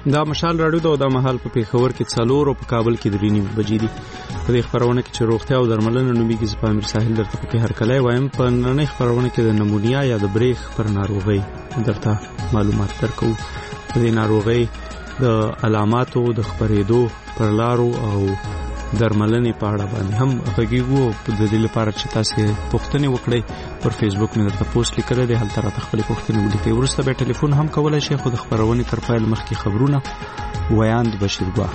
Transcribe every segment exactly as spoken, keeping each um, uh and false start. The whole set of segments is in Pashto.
دا مشال راډیو ته د مهال په پیښور کې څلور او په کابل کې درې نیمې بجې دي. په دې خبرونه کې چې روغتیا او درملنه نومیږي زه په امیر ساحل درته پکې هرکلی وایم. په نننۍ خبرونه کې د نمونیا یا د بریښ پر ناروغۍ درته معلومات درکوو. په دې ناروغۍ د علاماتو د خپرېدو پر لارو او درملنې په اړه باندې هم غږیږو. د دې لپاره چې تاسو پوښتنې وکړئ پر فیسبوک مې درته پوسټ لیکلی دی، هلته راته خپلې پوښتنې ولیکئ. وروسته بیا ټلیفون هم کولی شئ، خو د خپرونې تر پیل مخکې خبرونه ویاند بشیرګاه.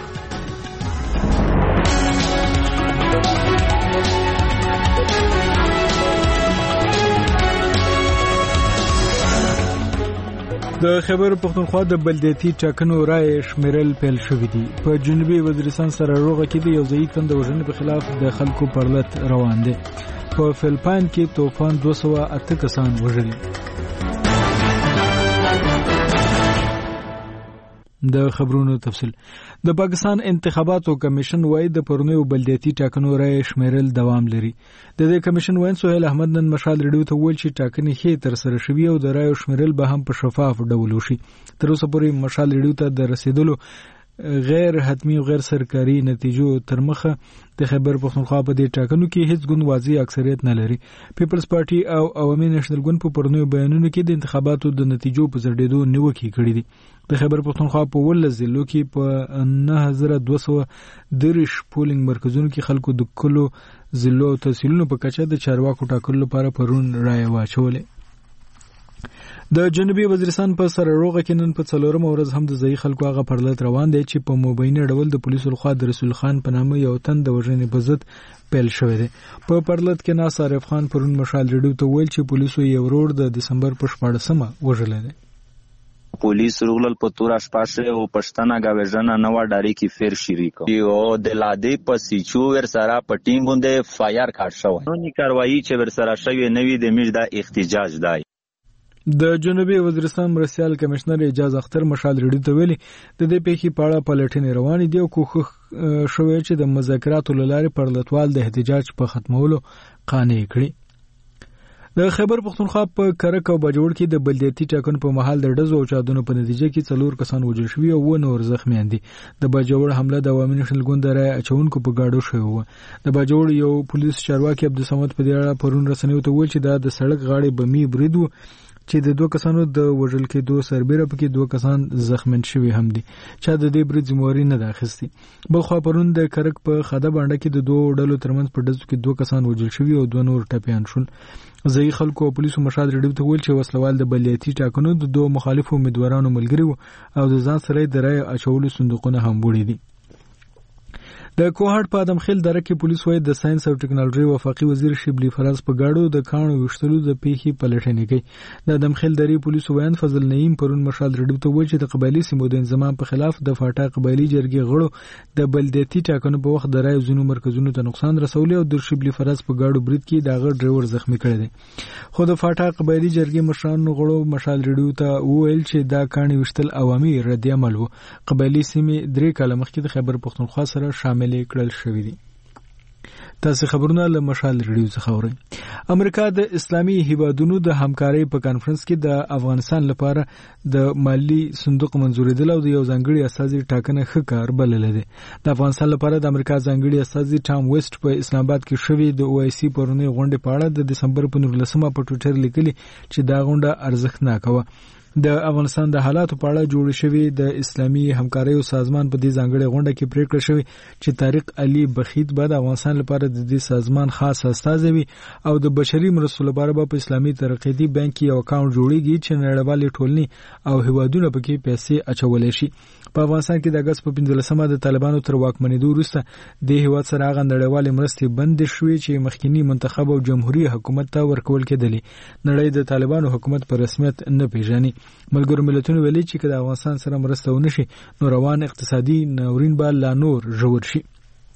د خیبر پختونخوا د بلدیاتي ټاکنو رایې شمیرل پیل شوې دي. په جنوبي وزیرستان سره روغه کې د یو ځایي کند وژنې په خلاف د خلکو پرلط روان دي. په فلپاین کې طوفان دوه سوه اته کسان وژلي. د خبرونو تفصیل. د پاکستان انتخاباتو کمیشن وايي د پرونیو بلدیاتي ټاکنو رایې شمیرل دوام لري. د دې کمیشن وایي سهیل احمد نن مشال ریډیو ته ویل چې ټاکنې ښې تر سره شوي او د رایو شمیرل به هم په شفاف ډول وشي. تر اوسه پورې مشال ریډیو ته د رسیدلو غیر حتمی او غیر سرکاري نتیجو تر مخه د خیبر پختونخوا په دې ټاکنو کې هیڅ ګوند واضح اکثریت نه لري. پیپلز پارټي او عوامي نېشنل ګوند په پرونیو بیانونو کې د انتخاباتو د نتیجو په زړېدو نیوکې کړې دي. د خیبر پختونخوا په ولس ضلعو کې په نه هزار دوه سوه دېرش پولینګ مرکزونو کې خلکو د کلو ضلعو او تحصیلونو په کچه د چارواکو ټاکلو لپاره پرون رایې واچولې. د جنوبي وزیرستان په سره روغه کې نن په څلورمه ورځ هم د ځایي خلکو هغه پرلط روان دی چې په مبینه ډول د پولیسو لخوا د رسول خان په نامه یو تن د وژنې په ضد پیل شوی دی. په پرلط کې ناصر عارف خان پرون مشال ریډیو ته ویل چې پولیسو یو ورور د دسمبر په شپاړسمه وژلی دی. پولیس رغلل په تور شپاشه او پښتنه گاوژنه نو ډاری کی فیر شری کو یو د لاده په سیچو ور سره په ټیم باندې فایر کار شو. نو نی کاروایی چې ور سره شوی نوی د میج د احتجاج دی. د جنوبي وزیرستان مرستیال کمشنر اعجاز اختر مشال ریډیو ته ویلي د دې پیښې په اړه پلټنې روانې دي او کوښښ شوی چې د مذاکراتو له لارې پرلطوال د احتجاج په ختمولو قانع کړي. د خیبر پختونخوا په کرک او باجوړ کې د بلدیاتي ټاکنو په مهال د ډزو او چاودنو په نتیجه کې څلور کسان وژل شوي او اووه نور زخمیان دي. د باجوړ حمله د عوامي نېشنل ګوند د رایې اچونکو په ګاډو شوې وه. د باجوړ یو پولیس چارواکي عبدالصمد په دې اړه پرون رسنیو ته وویل چې دا د سړک غاړې بمي برید و چې د دوه کسانو د وژل کېدو سربیره پکې دوه کسان زخمین شوي هم دي. چا د دې برید ذمهواري نه ده اخیستې. بلخوا پرون د کرک په خده بانډه کې د دوو ډلو ترمنځ په ډزو کې دوه کسان وژل شوي او دوه نور ټپیان شول. ځایي خلکو او پولیسو مشال ریډیو ته ویل چې وسلوال د بلدیاتي ټاکنو د دوه مخالفو امیدوارانو ملګري وو او د ځان سره د رایې اچولو صندوقونه هم وړي دي. د کوهاټ په ادمخیل دره کې پولیس وايي د ساينس او ټکنالوژي وفاقي وزیر شبلی فراز په گاډو د کانو وشتلو د پیښې پلټنې کوي. د ادمخیل درې پولیسو ویان فضل نعیم پرون مشال ریډیو ته ویل چې د قبایلي سیمو د انضمام په خلاف د فاټا قبایلي جرګې غړو د بلدیاتي ټاکنو په وخت د رایو ځینو مرکزونو ته نقصان رسولی او د شبلی فراز په گاډو برید کې د هغه ډرایور زخمی کړی دی. خو د فاټا قبایلي جرګې مشرانو غړو مشال ریډیو ته وویل چې دا کاني وشتل عوامي رد عمل و. قبایلي سیمې درې کاله مخکې د خیبر پختونخوا سره شامل کړل شوي. تاسو خبرونه له مشال ریډیو څخه اورئ. امریکا د اسلامي هیوادونو د همکارۍ په کانفرنس کې د افغانستان لپاره د مالی صندوق منځورېدل او د یو ځانګړي استازي ټاکنه ښه کار بللی دی. د افغانستان لپاره د امریکا ځانګړي استازي ټام ویسټ په اسلام آباد کې شوې د او آی سی پرونی غونډې په اړه د دسمبر په نولسمه په ټویټر لیکلي چې دا غونډه ارزښتناکه وه. د افغانستان د حالاتو په اړه جوړ شوی د اسلامي همکارۍ سازمان په دې ځانګړي غونډه کې پریکړه شوې چې طارق علي بخیت به د افغانستان لپاره د دې سازمان خاص استازی وي او د بشري مرستو لپاره به په اسلامي ترقیدي بانک کې یو اکاونټ جوړیږي چې نړیوالې ټولنې او هیوادونه پکې پیسې اچولی شي. په افغانستان کې د اګست په پنځلسمه د طالبانو تر واکمنېدو وروسته د هیواد سره هغه نړیوالې مرستې بندې شوې چې مخکینی منتخب او جمهوریت حکومت ته ورکول کېدلې. نړۍ د طالبانو حکومت په رسمیت نه پیژني. ملګرو ملتونو ویلي چې که د افغانستان سره مرسته ونه شي نو روان اقتصادي ناورین به لا نور ژور شي.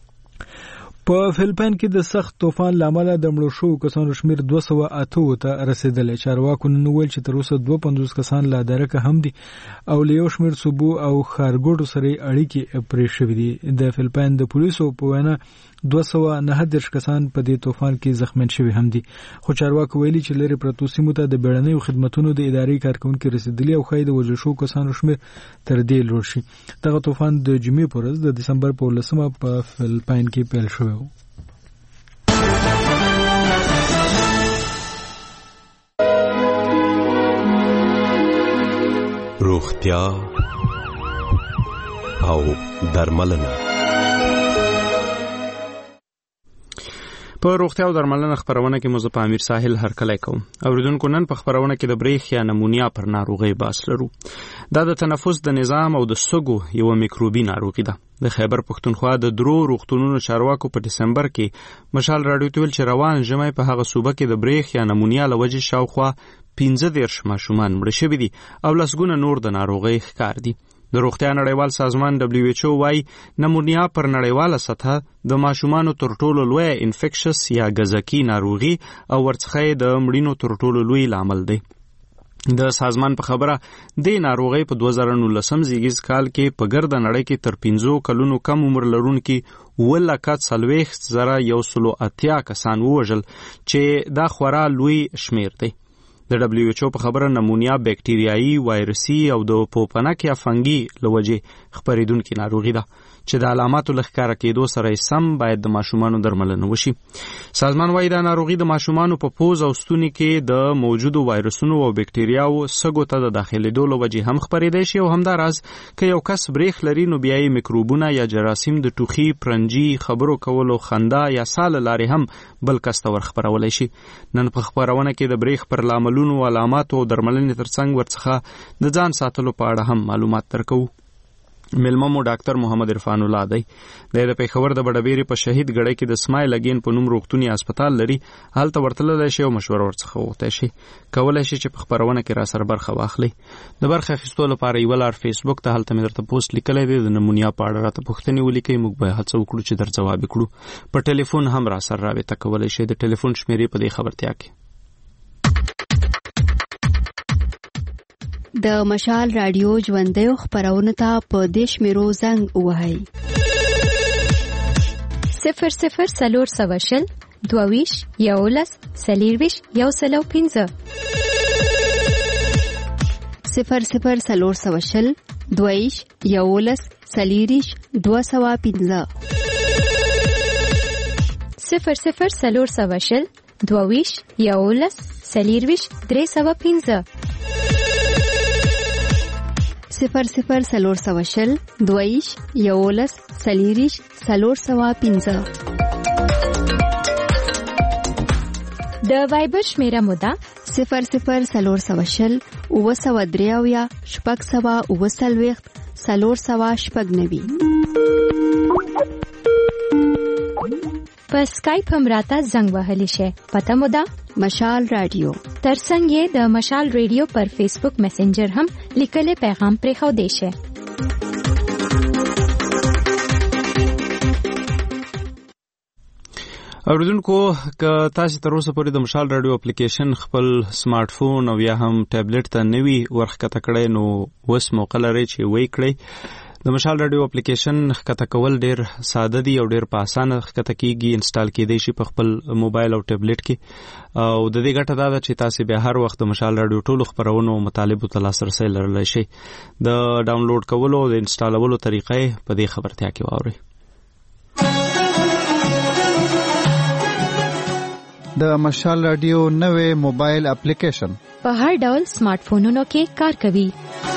په فلپاین کې د سخت طوفان لامل د مړو شوو کسانو شمیر دوه سوه اته ته رسیدلی. چارواکو نن ویل چې تر اوسه دوه پنځوس کسان لا درکه هم دي او له یو شمیر صوبو او ښارګوټو سره اړیکې پرې شوې دي. د فلپاین د پولیسو په وینا دوه سوه نهه دېرش کسان په دې طوفان کې زخمیان شوي هم دي. خو چارواکو ویلي چې لرې پرتو سیمو ته د بیړنیو خدمتونو د ادارې کارکونکي رسیدلي او ښایي د وژل شوو کسانو شمېر تر دې لوړ شي. دغه طوفان د جمعې په ورځ د دسمبر په ولسمه په فلپاین کې پیل شوی و. روغتیا او درملنه. په روغتیا او درملنه خبرونه کې مزه په امیر ساحل هرکلی کوم. اوریدونکو نن په خبرونه کې د بریخ یا نمونیا پر ناروغي باس لرو. دا د تنفس د نظام او د سږو یو میکروبي ناروغي ده. د خیبر پښتونخوا د درو روغتونونو چارواکو په دسمبر کې مشال راډیو ته ویل چې روان ژمی په هغه صوبه کې د بریخ یا نمونیا له وجې شاوخوا پنځه دېرش ماشومان مړه شوي دي او لسګونه نور د ناروغۍ ښکار دي. د روغتیا نړیوال سازمان دبلیو ایچ او وايي نمونیا پر نړیواله سطحه د ماشومانو تر ټولو لوی انفیکشس یا غزکی ناروغي او ورڅخه د مړینو تر ټولو لوی لامل دی. د سازمان په خبره د ناروغي په دوه زره نولسم زیږیز کال کې په ګرده نړۍ کې تر پنځو کلونو کم عمر لرونکي اووه لکه څلوېښت زره یو سلو اتیا کسان ووژل چې دا خورا لوی شمیر دی. د دبلیو ایچ او په خبره نمونیا بکټریایي، وایرسي او د پوپنک یا فنګي له وجې خپرېدونکې ناروغي ده چې د علاماتو له ښکاره کېدو سره یې سم باید د ماشومانو درملنه وشي. سازمان وایي دا ناروغي د ماشومانو په پوز او ستوني کې د موجودو وایرسونو او بکټریاوو سږو ته د داخلېدو له وجې هم خپرېدی شي او همداراز که یو کس بریخ لري نو بیا یې میکروبونه یا جراثیم د ټوخي، پرنجي، خبرو کولو، خندا یا ساه له لارې هم بل کس ته ورخپرولی شي. نن په خپرونه کې د بریخ پر لاملونو، علاماتو او درملنې ترڅنګ ورڅخه د ځان ساتلو په اړه هم معلومات درکوو. مېلمه مو ډاکټر محمد عرفان الله دی. د پېښور د بډبېرې په شهید ګړی کې د سمایل اګین په نوم روغتوني هسپتال لري. هلته ورتللی شي او مشوره ورڅخه وغوښتی شي. کولی شي چې په خپرونه کې راسره برخه واخلئ. د برخه اخیستو لپاره یوه لار فیسبوک ته هلته مې درته پوسټ لیکلی دی. د نمونیا په اړه راته پوښتنې ولیکئ، موږ به هڅه وکړو چې در ځواب کړو. په ټلیفون هم راسره رابطه کولی شئ. د ټلیفون شمیرې په دې خبرتیا کې د مشال رادیو ژوندیو خپرونه ته په دې شمیرو زنګ ووهئ: صفر صفر څلور سوه شل دوه ویشت یولس څلېرویشت یو سل او پنځه، صفر صفر څلور سوه شل دوه ویشت یولس څلېرویشت دوه سوه پنځه، صفر صفر څلور سوه شل دوه ویشت یولس څلېرویشت درې سوه پنځه، صفر صفر څلور سوه شل دوه ویشت یولس څلېرویشت څلور سوه پنځه. د وایبر شمیره مو ده صفر صفر څلور سوه شل اووه سوه درې اویا شپږ سوه اووه څلوېښت څلور سوه شپږ نوي. په سکایپ هم راته زنګ وهلی شئ. پته مو ده مشال رادیو. ترڅنګ یې د مشال رادیو پر فیسبوک میسنجر هم لیکلی پیغام پرېښودی شئ. اوریدونکو که تاسو تر اوسه پورې د مشال رادیو اپلیکیشن خپل سمارټ فون او یا هم ټابلیټ ته نوي ورښکته کړئ نو اوس موقع لرئ چې وی کړئ. د مشال رادیو اپلیکیشن ښکته کول ډیر ساده دي او ډیر په اسانه ښکته کیږي. انسټال کیدی شي په خپل موبایل او ټابلیټ کې او د دې ګټه دا ده چې تاسو به هر وخت د مشال رادیو ټولو خبرونو او مطالبو ته لاسرسی لرلی شئ. د ډاونلوډ کولو او د انسټالولو طریقې په دې خبرتیا کې واورئ. د مشال رادیو نوې موبایل اپلیکیشن په هر ډول سمارټ فونونو کې کار کوي.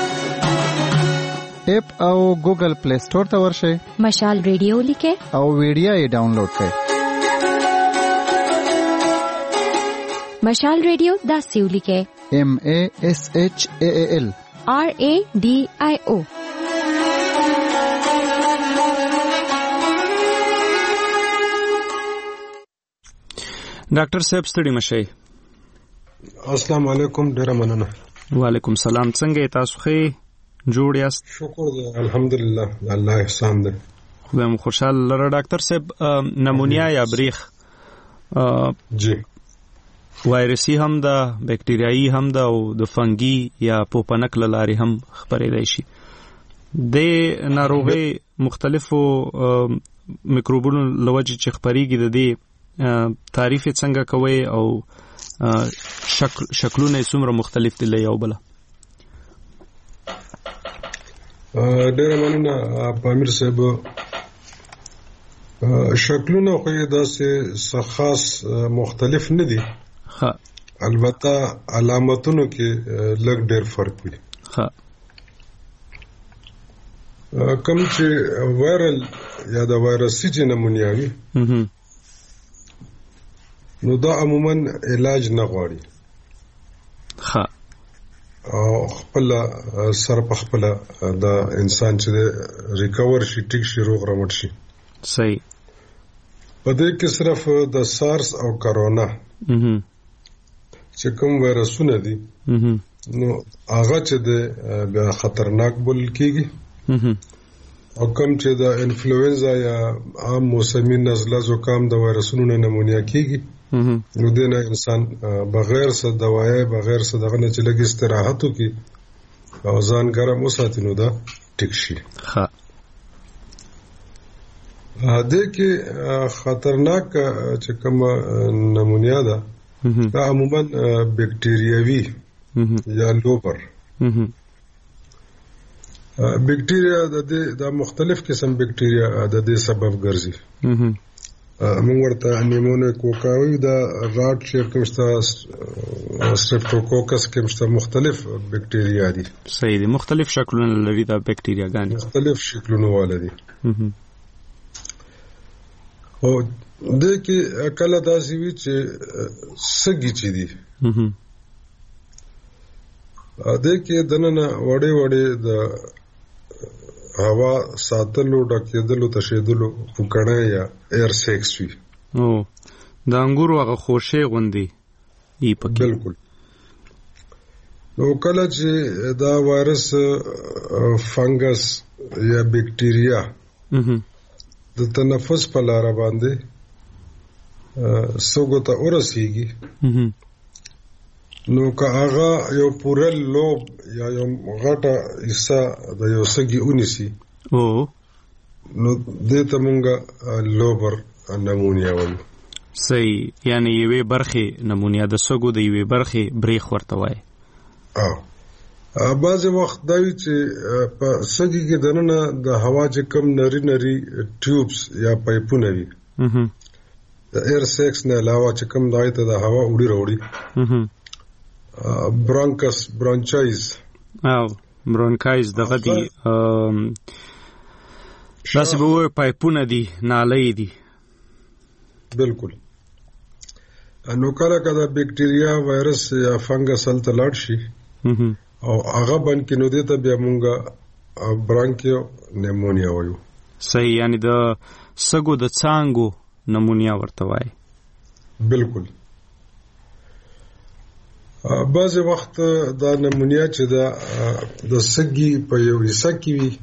اپ او ګوګل پلی سٹور ته ورشئ، مشال رادیو لیکئ او ویډیو یې ډاونلوډ کړئ. مشال رادیو داسې ولیکئ: ایم ای ایس ایچ ای ای ایل آر ای ډي آی او. ډاکټر صاحب ستړي مشئ. السلام علیکم. ډیره مننه. وعلیکم سلام. څنګه تاسو ښه جوړ یاست؟ شکر دی الحمدلله، الله احسان دی. خدای مو خوشاله لره. ډاکټر صاحب نمونیا یا بریخ جی وایرسي هم ده، بکټریایي هم ده او د فنګي یا پوپنک له لارې هم خپرېدی شي. د ناروغۍ مختلفو میکروبونو لوجه چې خپريږي د دې تعریف څنګه کوي او شکل شکلونه څومره مختلف دي له یو بل؟ ډېر مننه پامیر صاحب. شکلونه خو یې داسې خاص مختلف نه دي، ها، البته علامتونو کې لږ ډېر فرق وي. ها، کوم چې وایرل یا د وایرسي چې نمونیا وي نو دا عموما علاج نه غواړي. ها، او خپل سر په خپل دا انسان چې ریکور شي، ټیک شي، روغ رمټ شي. صحیح. په دې کې صرف د سارس او کرونا چې کوم وایرسونه دي نو هغه چې د بیا خطرناک بول کېږي، او کوم چې د انفلوئنزا یا عام موسمي نزله زکام د وایرسونو نه نمونیا کېږي نو دنه انسان بغیر څه دوايي، بغیر څه دغه نه چې لګي استراحت وکړي او ځان ګرم وساتي نو دا ټیک شي. ها، دې کې خطرناک چې کوم نمونیا ده دا عموما بکټریاوي یا لوبر. بکټریا د دې د مختلف قسم بکټریا د دې سبب ګرځي. موږ ورته نیمونوکوکاوي دا غاټ چې کومستا سټریپټوکوکس کومستا مختلف بکټریا دي. صحیح دي، مختلف شکلونه لري دا بکټریاګان، مختلف شکلونه والدي. او دې کې کله داسې وي چې سګي چي دي دې کې دننه وړې وړې د هوا ساتلو، ډکېدلو، تشېدلو پوکڼه یا ایر سیکس وي. او د انګورو هغه خوشې غوندي ای پکې. بالکل. نو کله چې دا وایرس فنګس یا بکټریا د تنفس په لار باندې سوګو ته ورسیږي نو که هغه یو پوره لوب یا یو غټه حصہ د یو سګي اونیسي او نو دې ته مونږه لوبر نمونیا وایو. صحیح، یعنی یوې برخې نمونیا د سګو د یوې برخې بریخ ورته وایي. او بعض وخت دا وی چې په سګي کې دننه د هوا چې کم نری نری ټیوبس یا پایپونه وي د ایر سیکس نه علاوه چې کم دای ته د هوا وړي وړي برانکس برانچایز او برانکایز دغه دي داسې به وایي پایپونه دي، نالۍ دي. بالکل. نو کله کله بکټریا وایرس یا فنګس هلته لاړ شي او هغه باندې کې نو دې ته بیا مونږه برانکیو نیمونیا وایو. صحیح، یعنی د سګو د څانګو نمونیا ورته وایي. بالکل. بعض وخت دا نمونیا چې دا د سګي په یو حصہ کې وي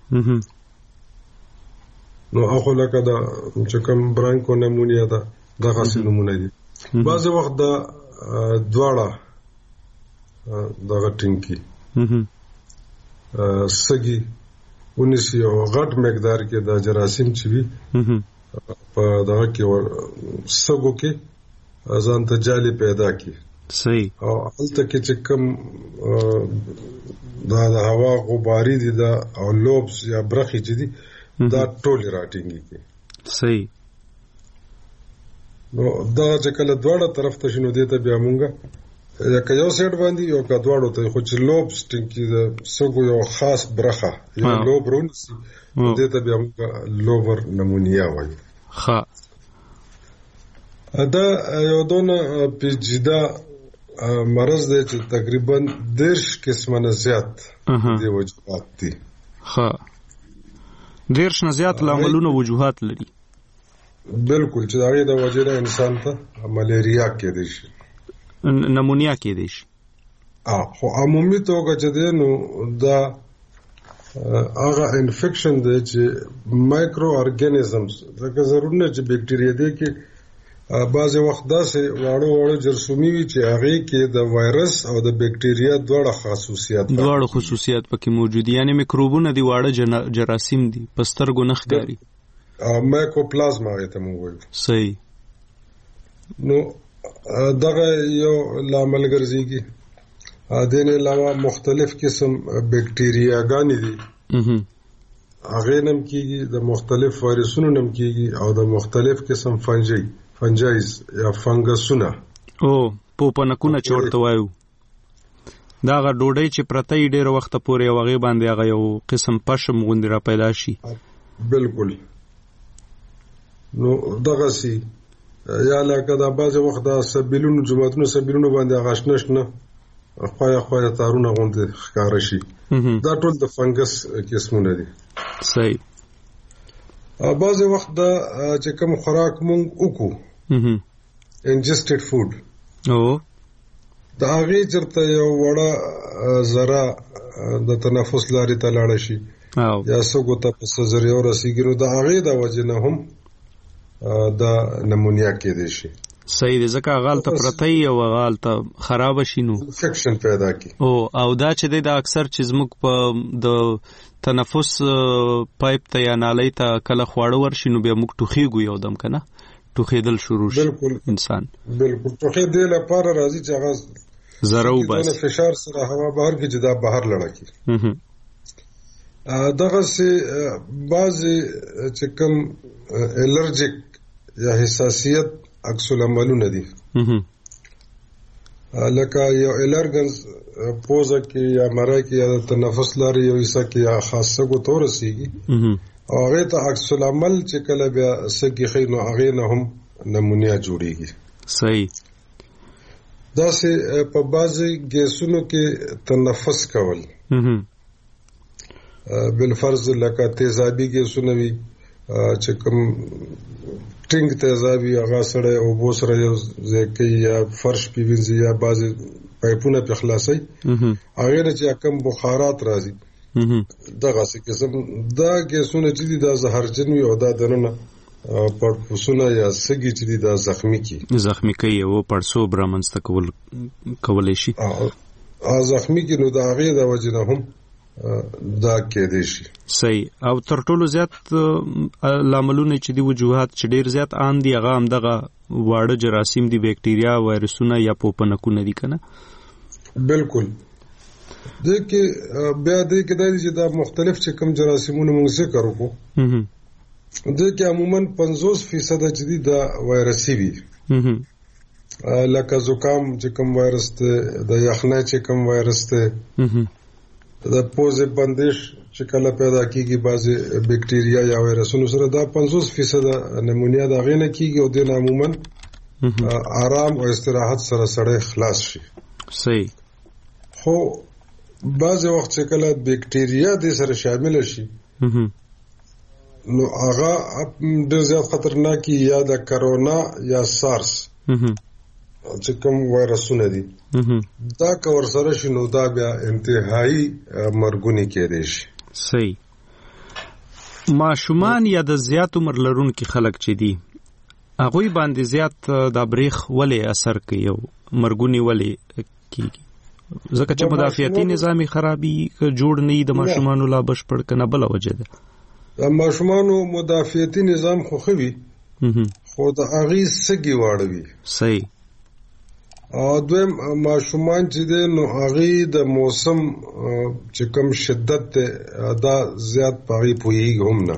نو هغه لکه دا چې کوم برانکو نمونیا ده دغه څه نمونه دي. بعض وخت دا دواړه دغه ټینکی سګي ونیسي او غټ مقدار کې د جراثیم چې وي په دغه کې سګو کې ځان ته جالي پیدا کی. صحیح. او هلته کې چې کوم دا د هوا غباري دي دا او لوبس یا برخې چې دي دا ټولې راټینګي کی. صحیح. نو دا چې کله دواړه طرف ته شنو دي ته بیا مونږه یا که یو سیټ باندې یو که دواړو ته خو چې لوب سټینګي د سګو یو خاص برخه یو لوب رونسي دې ته بیا مونږه لوبر نمونیا وایو. ها، دا یو دونه پیچیده مرض دی چې تقریبا دیرش قسمه نه زیات دی وجوهات دي. ها، دیرش نه زیات لاملونه وجوهات لري. بالکل، چې هغه د وجه نه انسان ته ملیریا کېدای شي، نمونیا کېدای شي. اه خو عمومي توګه چې دی نو دا هغه انفیکشن دی چې مایکرو ارګانیزمز دغه ضروري نه چې بکټریا دی کې بعض وخت داسې واړو واړو جرثومي وي چې هغه کې د وایرس او د بکټریا دواړه خاصیت دواړه خصوصیات پکې موجود دي. یعنی میکروبونه دي، واړه جراثیم دي، پسترګو نه ښکاري. مایکوپلازما ته موږ وایو. صحیح. نو دغه یو لامل ګرځيږي. د نه علاوه مختلف قسم بکټریاګانې دي هغه نم کیږي، د مختلف وایرسونو نم کیږي، او د مختلف قسم فنجي فنجایز یا فنګسونه او پوپنکونه چورته وایو. دا غ ډوډۍ چې پرته یې ډېر وخت پورې هغه باندې هغه یو قسم پشم غوندې را پیدا شي. بالکل. نو دغه سي یا لکه دا بعض وخت دا سبیلونو جماعتونو سبیلونو باندې غاشنش نه خوایا خوایا تارونه غوندې ښکار شي. دا ټول د فنګس قسمونه دي. صحیح. بعض وخت دا چې کوم خوراک مونږ وکړو انجسټډ فود او دا هغه چرته یو وړه ذره د تنفس لارې ته لاړ شي یا سګو ته په سزریو رسیږي، نو دا هغه د وجه نه هم دا نمونیا کې دي شي. صحیح دی. ځکه غال ته پرته او غال ته خراب شي نو انفیکشن پیدا کی. او او دا چې د اکثر چې زموږ په د تنفس پایپ ته یا نالۍ ته کله خواړه ورشي نو بیا موږ ټوخیږو یو دم کنه، ټوخیدل شروع شي. بالکل انسان بالکل ټوخیدل لپاره راځي چې هغه زرو بس فشار سره هوا بهر کې جدا بهر لړکی. دغه سي بعضي چې کوم الرجیک یا حساسیت عکس العملونه دي لکه یو الرګنز پوزه کې یا مړی کې یا تنفس لاري یو حصہ کې یا خاصه کو تور سيږي او هغه ته عکس العمل چې کله بیا سګي خینو هغه نه هم نمونیا جوړيږي. صحیح. دا سه په بازي ګیسونو کې تنفس کول بالفرض لکه تیزابي ګیسونه وي چې کوم ټینګ تیزابي هغه سره او بو سره یو ځکه یا فرش پیوینځي یا بازي پایپونه په خلاصي هغه چې کوم بخارات راځي دغه څه قسم دا ګیسونه چې دا زهرجن وي او دا دنه پړپوسونه یا سګي چې دا زخمی کی زخمی کوي او پړسو برامنست کول کولې شي ا زخمی کی نو دا هغه د وجنه هم دا کې دي شي. صحیح. او تر ټولو زیات لاملونه چې دی وجوهات چې ډیر زیات عام دي هغه هم دغه واړه جراثیم دي، بکټریا، وایرسونه یا پوپنکونه دي کنه. بالکل. دغه بیا دغه د دې دا مختلف چې کوم جراثیمونه موږ ذکر وکړو دغه عموما پنځوس فیصد چې دی دا وایرسي وي. لکه زکام چې کوم وایرس ته، د یخنۍ چې کوم وایرس ته، د پوزې بندش چې کله پیدا کیږي بعضي بکټریا یا وایرسونو سره دا پنځوس فیصد نمونیا دا غینه کیږي او د عموما آرام او استراحت سره سره خلاص شي. صحیح. خو بعضي وخت چې کله بکټریا د سره شامل شي نو هغه ډېر زیات خطرناک یا د کرونا یا سارس چې کوم وایرسونه دي دا کور سره شنو دا بیا انتهایی مرګونی کېدې شي. صحیح. ماشومان یا د زیات عمر لرونکي خلک چې دي هغه باندې زیات د بریخ ولې اثر کوي او مرګونی ولې کیږي؟ ځکه چې مدافعتي نظامي خرابي جوړ نه د ماشومانو لا بشپړ کنه بل وجه ده. د ماشومانو مدافعتي نظام خو خوي خو د اغي سګي واړوي. صحیح. ا دویم ماشومان چې د نو اغي د موسم چې کم شدت دا زیات پاري پوي هم نه.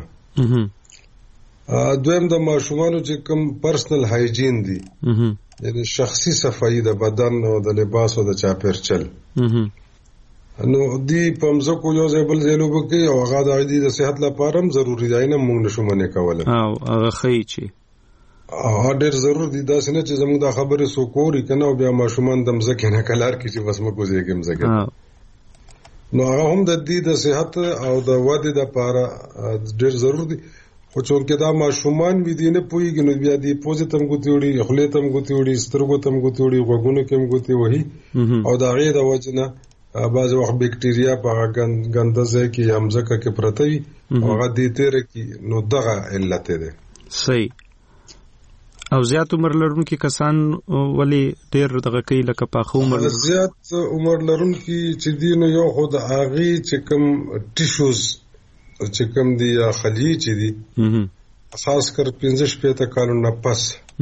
ا دویم د ماشومانو چې کم پرسنل هایجین دي یعنی شخصي صفائی د بدن او د لباس او د چاپیرچل نو دی پمزه کو یو ځبل زیلو بکی او هغه د عادي د صحت لپاره هم ضروری دی نه موږ نشو منې کوله او هغه خی چې ا ډېر ضروري دي دا څنګه چې زموږ د خبرې سو کوري کنه او بیا ماشومان د مزکه نه کلار کی چې بس مکو زیګم زګه نو هغه هم د دې د صحت او د وده لپاره ډېر ضروري دي. خو چې دا ماشومان وی دي نه پويږي نو بیا دی پوزې تم ګوتې وړي خلې تم ګوتې وړي سترګو تم ګوتې وړي وګونو کې هم ګوتې وهي او دا غي د وجنه بعض وخت بکټریا په ګنده ځای کې همزکه کې پرته وي او هغه دې تیر کې نو دغه علت ده. صحیح. او زیات عمر لرونکي کسان ولی ډېر دغه کوي لکه پاخه عمر زیات عمر لرونکي چې دي نو یو خو د اغي چې کوم ټیشوز چې کوم دي یا خلی چې دي خاص کر پنځه شپېته کالونو پس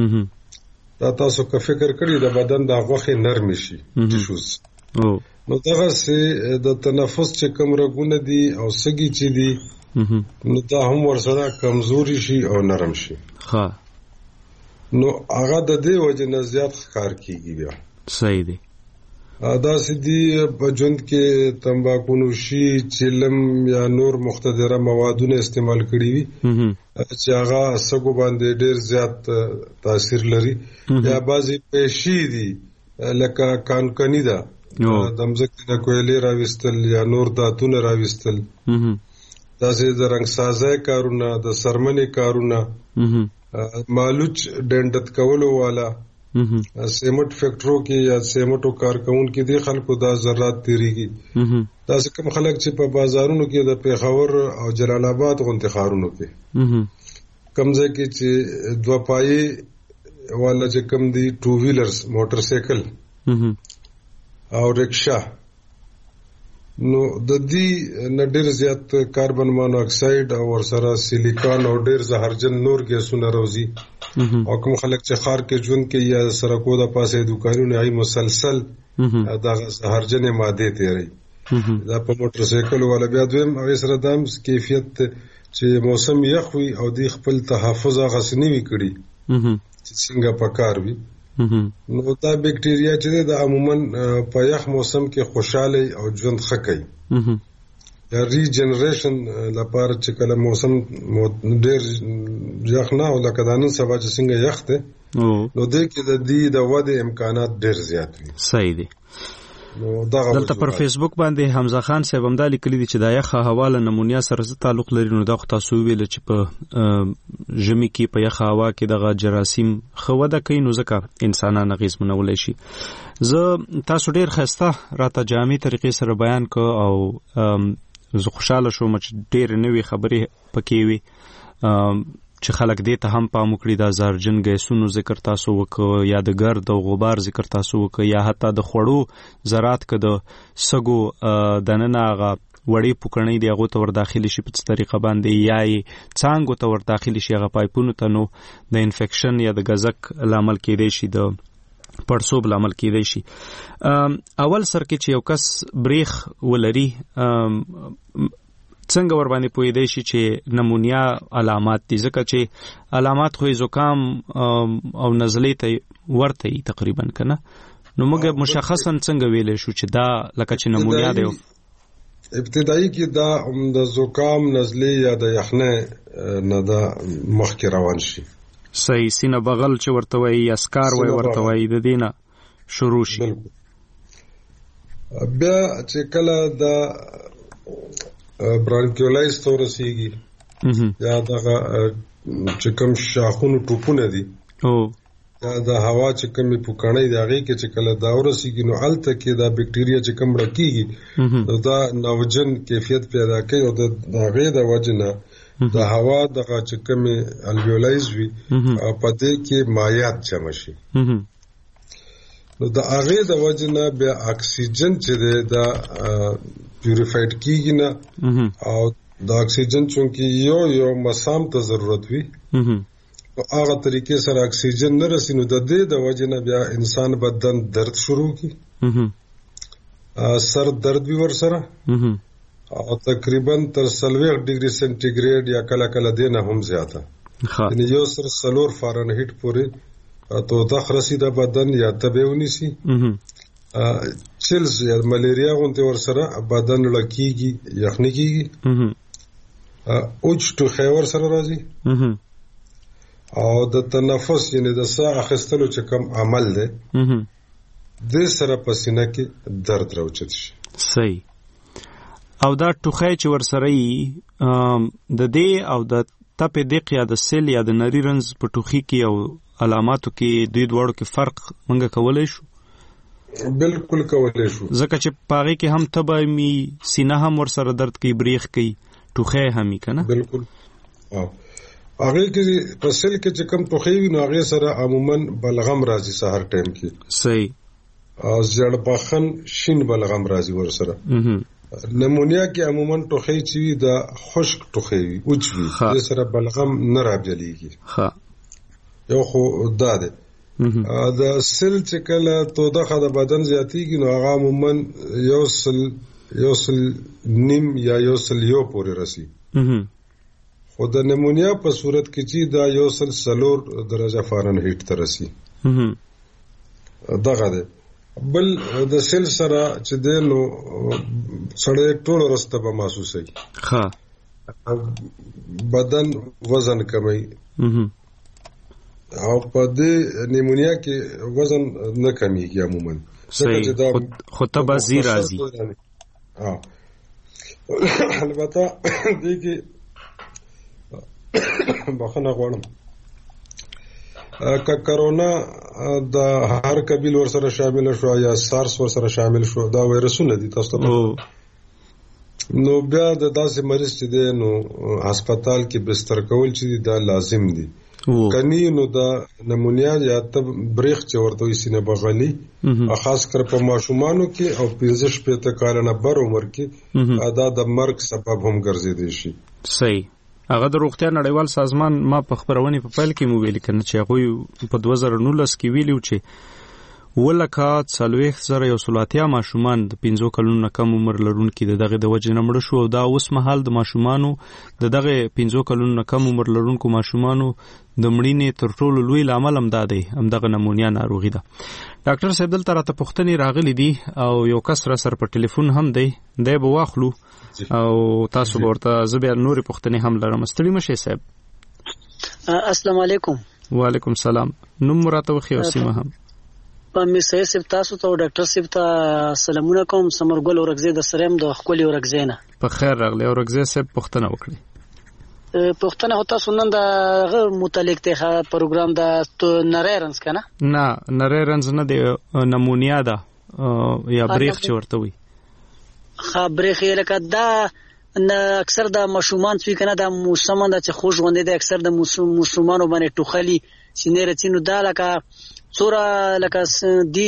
دا تاسو که فکر کړی د بدن د غوښې نرم شي ټیشوز نو دغه سه د تنفس چې کوم رګونه دي او سږي چې دي نو دا هم ورسره کمزوري شي او نرم شي ها نو هغه د دې وجه نه زیات ښکار کیږي بیا صحیح دی دا سدي په ژوند کې تمباکو نوشي چلم یا نور مختدره موادونه استعمال کړي وي چې هغه سګو باندې ډېر زیات تاثیر لري یا بعضی پېشي دي لکه کانکنی ده د مځکې نه کویلې راوستل یا نور داتونه راوستل داسې د رنګ سازۍ کارونه د سرمنې کارونه مالوچ ډنډت کولو والا سیمټ فیکټرو کې یا سیمټو کارکون کې دي خلکو دا ذرات تیریږي دا کوم خلک چې په بازارونو کې د پیښور او جلال آباد غونډه خارونو کې کمزې کې چې دوه پای والا چې کم دي ټو ویلرز موټر سایکل او رکشا نو د دې نډیر زیات کاربن مونو اکساید او ورسره سیلیکون او ډیر زهرجن نور ګیسونه راوځي او کوم خلک چې خار کې ژوند کې یا سرکو د پاسه دکانونه ای مسلسل دا زهرجن ماده تیری دا په موټر سایکل ولا بیا دویم او سره دام کیفیت چې موسم یخ وي او د خپل تحفظ غسنی وی کړي چې څنګه پکار وي نو دا بکټیریا چې د عموما په یخ موسم کې خوشاله او ژوند ښه کوي یا ریجنریشن لپاره چې کله موسم ډېر یخ نه او لکه دانن سبا چې څنګه یخ ته نو د کې د دې د وده امکانات ډېر زیات وي صحیح دي دلته پر فیسبوک باندې حمزه خان صاحب هم دا لیکلي دي چې دا یخه هوا له نمونیا سره تعلق لري نو دا خو تاسو ویل چې په ژمي کې په یخه هوا کې دغه جراثیم خوده کوي نو ځکه انسانان اغیزمنولای شي زه تاسو ډیر خسته راته جامع طریقې سره بیان کو او زه خوشاله شوم چې ډیر نوې خبرې پکې وي چې خلک دې ته هم پام وکړي دا زهرجن ګیسونو ذکر تاسو وکړو یا د ګرد او غبار ذکر تاسو وکړو یا حتی د خوړو ذرات که د سږو دننه هغه وړې پوکڼۍ دي هغو ته ور داخلي شي په څه طریقه باندې یا یې څانګو ته ور داخلي شي هغه پایپونو ته نو د انفیکشن یا د ګزک لامل کېدی شي د پړسوب لامل کېدی شي اول سر کې چې یو کس بریخ ولري څنګه ور باندې پوهیدای شي چې نمونیا علامات دي ځکه چې علامات خو زکام او نزلې ته ورته ای تقریبا کنه نو موږ مشخصا څنګه ویلې شو چې دا لکه چې نمونیا دی ابتدایي کې دا د زکام نزلې یا د یخنه نه دا مخکې روان شي صحیح سینه بغل چې ورته وایي اسکار وای ورته وایي د دینه شروع شي بیا چې کله دا برانکیولایز تورسیږي یا دغه چې کوم شاخونو ټوپونه دي او دا د هوا چې کومې پوکڼۍ د هغې کې چې کله دا ورسیږي نو هلته کې دا بکټیریا چې کوم ړکېږي نو دا ناوجن کیفیت پیدا کوي او د هغې د وجې نه د هوا دغه چې کومې الویولایز وي په دې کې مایات جمع شي نو د هغې د وجې نه بیا اکسیجن چې دی دا پیوریفاید کیږي نه او د اکسیجن چونکه یو یو مسام ته ضرورت وي او هغه طریقې سره اکسیجن نه رسي نو د دې د وجې نه بیا انسان بدن درد شروع کی سر درد وي ورسره او تقریبا تر څلوېښت ډیګري سنټیګریډ یا کله کله دې نه هم زیاته یعنی یو سر څلور فارنهیټ پورې تو دخ رسی د بدن یا تبه ونیسي چلز یا ملیریا غونته ورسره بدن لکېږي یخني کېږي اوج ټوخی ورسره راځي او د تنفس یعنی د ساه اخیستلو چې کوم عمل دی د سره په سینه کې درد راوچت شي صحیح او دا ټوخی چې ورسره یي د دې او د تپې دق یا د سیل یا د نری رنز په ټوخي کې او علاماتو کې دوی دواړو کې فرق منګه کولای شو بالکل کولای شو ځکه چې پاغې کې هم تبه می سینه هم ورسره درد کوي بریخ کوي ټوخی هم کنه بالکل او هغه کې په سیل کې چې کم ټوخی وي نو هغه سره عموما بلغم راځي سحر ټایم کې صحیح او زړه بخن شین بلغم راځي ورسره نمونیا کې عموما ټوخی چې وي د خشک ټوخی وي اوچ وي د سره بلغم نه راځلېږي. ها یو خو دا ده د سل چې کله تودخه د بدن زیاتیږي نو هغه عموما یو سل یو سل نیم یا یو سل یو پورې رسی. خو د نمونیا په صورت کې چې دا یو سل سلور درجه فارنهایت ته رسی. دغه ده بل د سل سره چې د نو سړی ټول رسته به محسوسي. ها بدن وزن کمی او په دې نیمونیا کې وزن نه کمیږي عموما. صحیح خو ته به زی راځي. ها البته دې کې بخنه غواړم که کرونا د هر قبیل ور سره شامل شو یا سارس ور سره شامل شو دا وایرسونه دي تاسو ته نو بیا د داسې مریض چې دی نو هسپتال کې بستر کول چې دا لازم دي. کني نو دا نمونیا یا تب بریخ چې ورته وي سینه بغلی خاص کر په ماشومانو کې او پنځه شپږ کال نه بر عمر کې ادا د مرګ سبب هم ګرځیدي شي. صحیح. هغه د روغتیا نړیوال سازمان ما په خبرونه په پیل کې مو ویل کنه چې هغه په دوه زره نولس کې ویلو چې ولکه څلوېښت زره یو سل اتیا ماشومان د پنځو کلونو نه کم عمر لرونکي دغه د وجې نه مړه شو او دا اوس مهال د ماشومانو د دغه پنځو کلونو نه کم عمر لرونکو ماشومانو د مړینې تر ټولو لوی لامل هم دا دی هم دغه نمونیا ناروغي ده. ډاکټر صاحب دلته راته پوښتنې راغلي دي او یو کس را سره په ټلیفون هم دی دی به واخلو او تاسو ورته زه بیا نورې پوښتنې هم لرم. ستړي مشئ صاحب. السلام علیکم. وعلیکم سلام. نوم راته وخی او سیمه هم. په میسه صاحب تاسو ته ډاکټر صاحب ته سلامونه کوم. سمرګل اورګزې د سریم د خپل اورګزې نه په خیر راغلی. اورګزې صاحب پوښتنه وکړي. پوښتنه هوتا سنن د غیر متعلق ته پروګرام د نریرنز کنه نه نریرنز نه دی نمونیا ده یا بریخ چې ورته وي. خا بریخ لکه دا اکثر د مشومان څوی کنه د موسم د چې خوش غونډه د اکثر د مسلمانانو باندې ټوخلی سینې رچینو دا لکه صورا لکه دی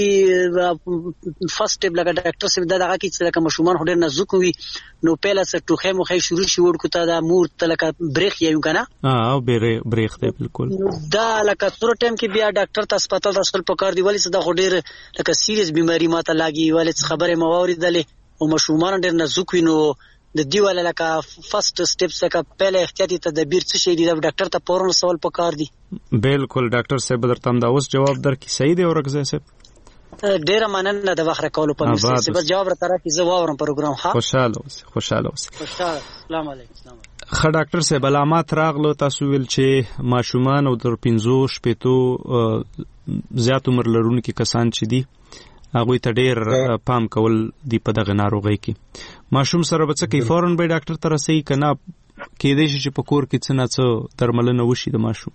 فرست ټیپ لکه ډاکټر صاحب دا دغه کې لکه مشومان هډر نزوک وي نو پهلا سره ټوخه مخې شروع شي ورکو ته د مور تلکه بریخ یې کنه اه بریخ ته بالکل دا لکه صورت ټیم کې بیا ډاکټر ته هسپتال رسول پکار دی ولی صدا هډر لکه سیریس بیماری ماته لاګي ولی خبره مواردلې او مشومان ډیر نزوک وي نو د دیواله لکه فرست سټیپس لکه پهله احتیاطي تدابیر څه شي دي د ډاکټر ته فورن سوال پکار دي. بالکل ډاکټر صاحب درته هم دا اوس جواب درکې صحیح دی اورګزې صاحب. ډیر مننه د وخت راکولو په مستي صاحب جواب را طرف زه واورم پروګرام. ها خوشاله اوسه خوشاله اوسه. خوشاله. السلام علیکم. خ ډاکټر صاحب علامات راغلو تاسو ویل چې ماشومان او در پنځو شپېتو زیات عمر لرونکي کسان چې دي هغه ته ډیر پام کول دی په دغه ناروغي کې. ماشوم سره بچی کی فورن به ډاکټر ته رسي کنه کې دې چې په کور کې څه نه څه درملنه وشي د ماشوم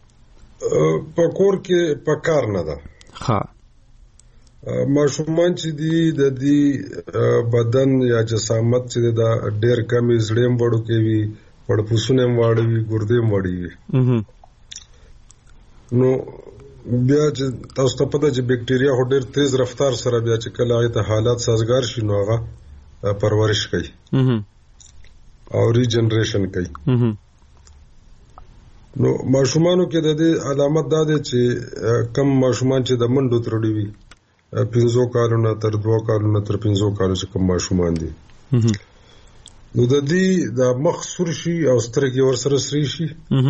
په کور کې په کار نه ده. ها ماشومان چې دی د دې بدن یا جسامت چې دا ډیر کمی زړیم وړو کې وي وړ پوسونه وړي وي ګردې وړي وي نو بیا چې تاسو ته پته چې بکټیریا هډ ډېر تیز رفتار سره بیا چې کله ایته حالات سازگار شي نو هغه پرورش کوي او ریجنریشن کوي. نو ماشومانو کې د دې علامت دا ده چې کم ماشومان چې د منډو ترډي وي پنځو کالونو تر دوه کالونو تر پنځو کالو چې کم ماشومان دي نو د دې د مخ سور شي او سترګې ورسره سري شي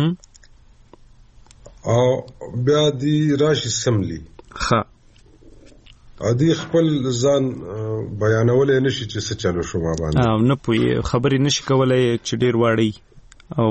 او بیا دی راشي سملی. ها ادي خپل ځان بیانول نشي چې څه چلو شو ما باندې او نه پوي خبرې نشي کولای چې ډیر واړی او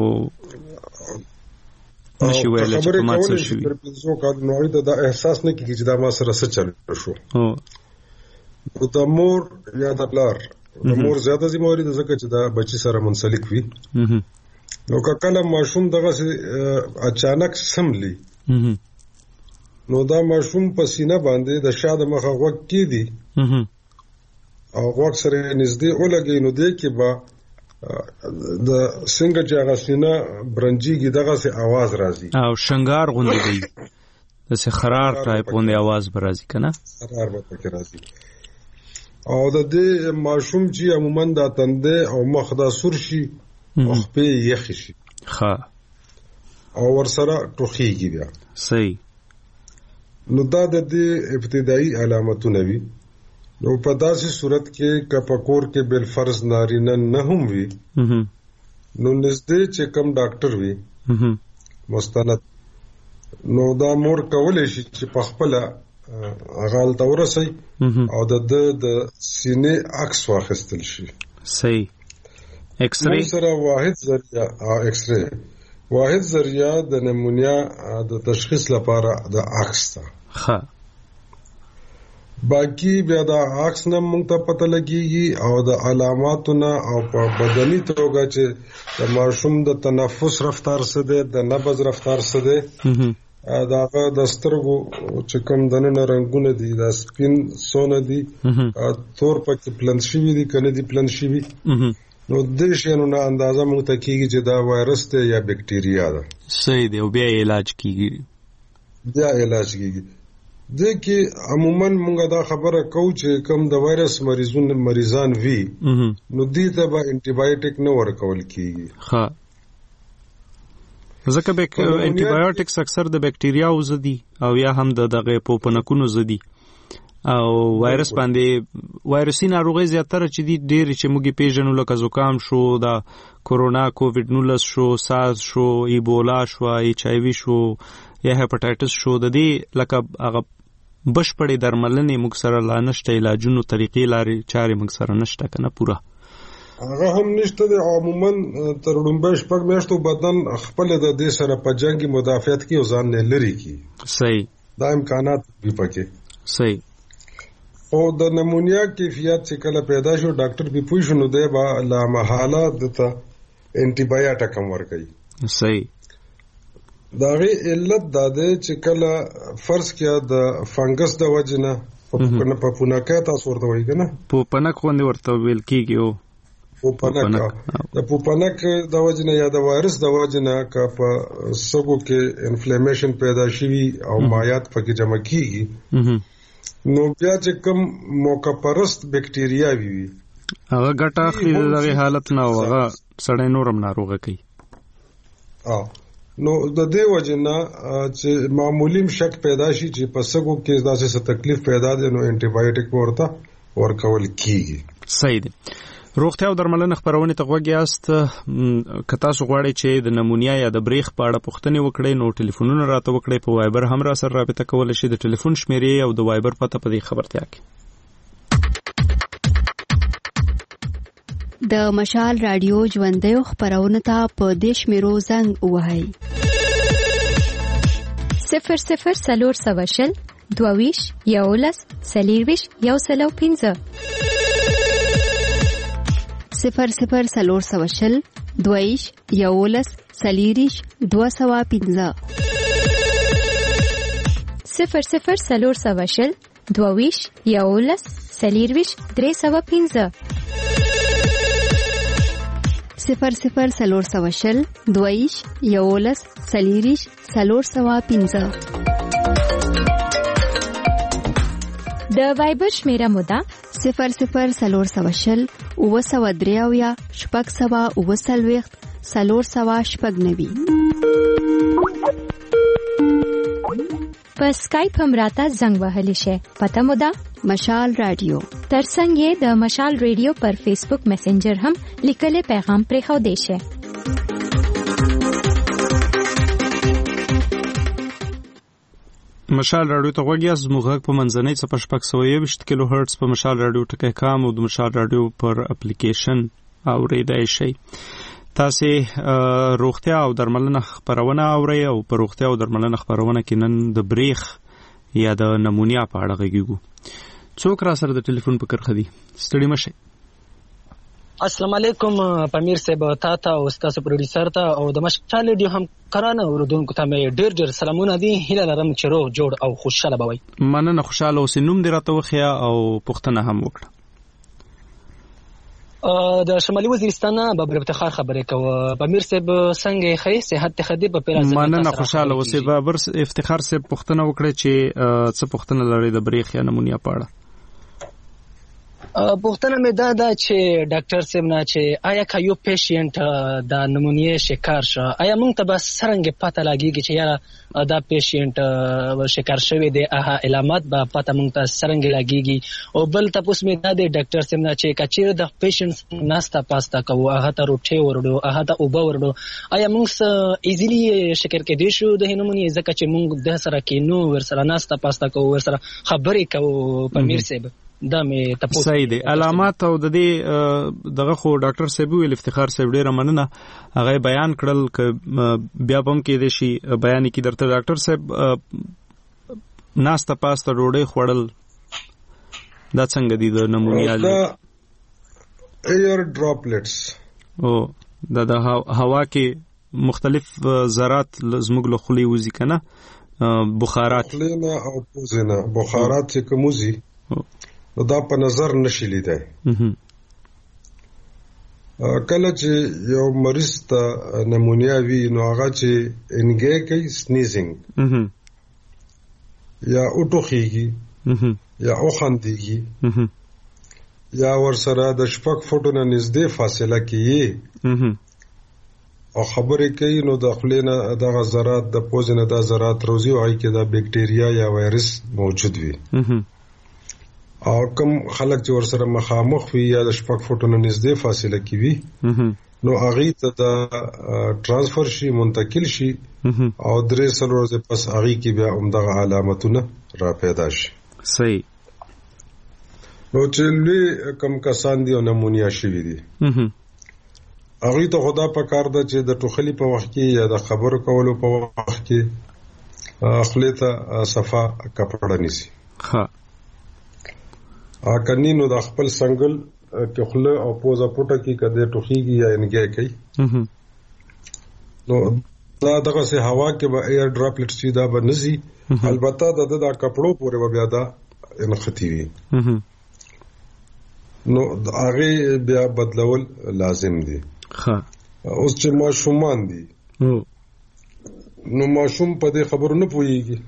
نشي ویل چې کومه څه شي پنځو کال نو دا احساس نه کیږي چې دا ما سره څه چلو شو. او د مور یا د پلار د مور زیاته ذمہواری ده ځکه چې دا بچی سره منسلک وي. نو کله ماشوم دغه اچانک سملی نو دا ماشوم په سینه باندې د شاده مخه غوږ کې دي او غوږ سره نږدې ولګي نو دې کې با د څنګه چې هغه سینه برنجيږي دغه سي आवाज راځي او شنګار غوندي دی د سه خرار ټایپ غوندي आवाज برازي کنه خرار به پکې راځي. او د دې ماشوم چې عموما د تنده او مخ د سور شي او په یخ شي ها او ورسره ټوخیږي بیا صحیح. نو دا د دې ابتدایي علامتونه وي. نو په داسې صورت کې کپکور کې بل فرض نارینه نه هم وي نو نږدې چې کم ډاکټر وي مستند نو دا مور کولای شي چې په خپل غال تورسي او د د سینې عکس واخیستل شي. صحیح. ایکس ری سره واحد ذریعہ ایکس ری واحد ذریعہ د نمونیا د تشخیص لپاره د عکس ته ها باقی بیا د عکس نه موږ ته پته لګیږي او د علاماتونه او په بدني توګه چې د ماشوم د تنفس رفتار څه دی د نبض رفتار څه دی داغه د سترګو چې کوم دنه رنگونه دي د سپین سونه دي تور پکې پلن شوی دي کنه دي پلن شوی نو د شنو نه اندازه موږ ته کیږي چې دا وایرس دی یا بکټیریا ده. صحیح دی. او بیا علاج کیږي بیا علاج کیږي د کې عموما موږ دا خبره کوو چې کوم د وایرس مریضون مریضان وی نو دې ته به انټي بایوټیک نه ورکول کیږي. ها ځکه به انټي بایوټیکس اکثر د بکټیریا او زدي او یا هم د دغه پوپنکونو زدي او وایرس باندې وایرسي ناروغي زیاتره چې دي ډېر چې موږ پیژنو لکه زکام شو دا کورونا کووډ نولس شو سارس شو ایبولا شو ایچ آی وی شو یا هپاټایټس شو د دې لکه هغه بشپړې درملنې موږ سره لا نشته علاجونو طریقې لارې چارې موږ سره نشته کنه پوره هغه هم نشته د عموما تر لومبه شپږ میاشتو بدن خپل د دې سره په جنگي مدافعت کې او ځان نه لري کی. صحیح. دا امکانات به پکې صحیح. او د نمونیا کیفیت چې کله پیدا شو ډاکټر به پوښ نو دی با لا محاله دته انټي بایوټیک هم ورکړي. صحیح. داغه علت دا ده چې کله فرض کیا د فنګس د وجنه په په پونکه تاسو ورته وایي کنه په پنک باندې ورته ویل کیږي او په پنک د په پنک د وجنه یا د وایرس د وجنه کا په سګو کې انفلیمیشن پیدا شي او مایات پکې جمع کیږي نو بیا چې کوم موقع پرست بکټیریا وي هغه ګټه اخلي دغه حالت نه هغه سړی نورم ناروغه کوي. اه نو د دې وجنه چې معمولی شک پیدا شي چې په سګو کې داسې څه تکلیف پیدا دي نو انټي بایوټیک ورته ورکول کیږي. صحیح دی. روغتیا او درملنه خبرونه ته غوږی است که تاسو غواړئ چې د نمونیا یا د بریخ په اړه پوښتنې وکړئ نو ټلیفونونه راته وکړئ په وایبر هم را سره رابطه کولی شئ د ټلیفون شمیرې او د وایبر پته په دې خبرتیا کې د مشال رادیو ژوندۍ خبرونه ته په دیش میرو زنګ وهاي صفر صفر سلور سواشل دوویش یولس سلیرویش یو سلو پینزه صفر صفر سلور سواشل دوویش یولس سلیریش دو سوا پینزه صفر صفر سلور سواشل دوویش یولس سلیرویش درې سوا پینزه صفر صفر سلور سواشل دویش یولس سلیریش سلور سوا پینزه د وایبر شمیره مودا صفر صفر سلور سواشل او سوا دریاویا شپږ سوا او سلويخت سلور سوا شپږ نوي په سکایپ هم راته زنګ وهلی شي پته مودا مشال رادیو ترڅنګ د مشال ریډیو پر فیسبوک میسنجر هم لیکل پیغام پرې خو دی شي. مشال رادیو ته غوږی از موږ په منځنۍ څه پشپک سو یو وشت کیلو هرتز په مشال رادیو ټکی کام او د مشال رادیو پر اپلیکیشن اوریدای شي. تاسو روغتیا او درملنه خبرونه اورئ او په روغتیا او درملنه خبرونه کې نن د بریخ یا د نمونیا په اړه غږیږو. څوک را سره د ټلیفون په کرخه دي؟ ستړي مشه. السلام علیکم پامیر صاحب تاته او تاسو پروډوسر ته او د مشال ډیو هم کرانه اوردونکو ته مې ډېر ډېر سلامونه دي. هیله لرم چې روغ جوړ او خوشاله بوي. مننه خوشاله اوسې. نوم دې راته وخیا او پوښتنه هم وکړه. د شمالي وزیرستان بابر افتخار خبرې کوه. پامیر صاحب څنګه خې صحت خدي په پیرا مننه خوشاله اوسې. بابر افتخار صاحب پوښتنه وکړه چې څه پوښتنه لري د بریخ یا نمونیا په اړه. پوښتنه مې دا ده چې ډاکټر صاحب نه چې آیا که یو پیشنټ د نمونیا شکار شو آیا موږ ته به څرنګه پته لګیږي چې یاره دا پیشنټ شکار شوی دی هغه علامات به پته موږ ته څرنګه لګیږي او بل تاسو مې دا دی ډاکټر صاحب نه چې کچیر د پیشنټ ناستا پاستا کوو هغه ته روټي ورډو هغه ته اوبه ورډو آیا موږ ایزیلی شکر کې دی شو د نمونیا ځکه چې موږ د سره کې نو ور سره ناستا پاستا کوو ور سره خبرې کوو پمیر صاحب دا مې تاسو صحیح دي علامات او د دې دغه خو ډاکټر صاحب ویل افتخار صاحب ډیره مننه هغه بیان کړل ک بیا هم کې د شي بیان کې درته ډاکټر صاحب ناستا پاستا ډوډۍ خوړل دا څنګه دي د نمونیا دا ایر ډراپلیټس او دا د هوا کې مختلف ذرات زموږ له خولې وځي کنه بخارات خلینا او پوزینا بخارات چې کوموزي دا په نظر نشي لیدای کله چې یو مریض ته نمونیا وی نو هغه چې انګې کوي سنیزینګ یا اوټوخیږي یا اوخندېږي یا ورسره د شپږ فوټو نه نږدې فاصله کې او خبرې کوي نو د خلینا دغه ذرات د پوزنه د ذرات روزي او هغه کې د بکټریا یا وایرس موجود وي او کوم خلک چې ورسره مخامخ وي یا د شپږ فوټو نه نږدې فاصله کې وي نو هغه ته د ترانسفر شي منتقل شي او درې سل ورځې پس هغه کې بیا عمدغه علامتونه را پیدا شي صحیح نو چې لوی کم کسان دي او نمونیا شوي دي هغه ته خدا په کار ده چې د ټوخلي په وخت کې یا د خبرو کولو په وخت کې خپل ته صفا کپړه نیسي ها اکنی نو د خپل سنگل کې خله او پوزا پټه کې کده ټوخیږي یا انګې کوي نو دا دغه سه هوا کې به ایر ډراپلیټس چې دا به نزي البته د د کپړو پورې به بیا دا انختی وي نو هغه بیا بدلول لازم دي ها اوس چې ماشومان دي نو ماشوم په دې خبرو نه پويږي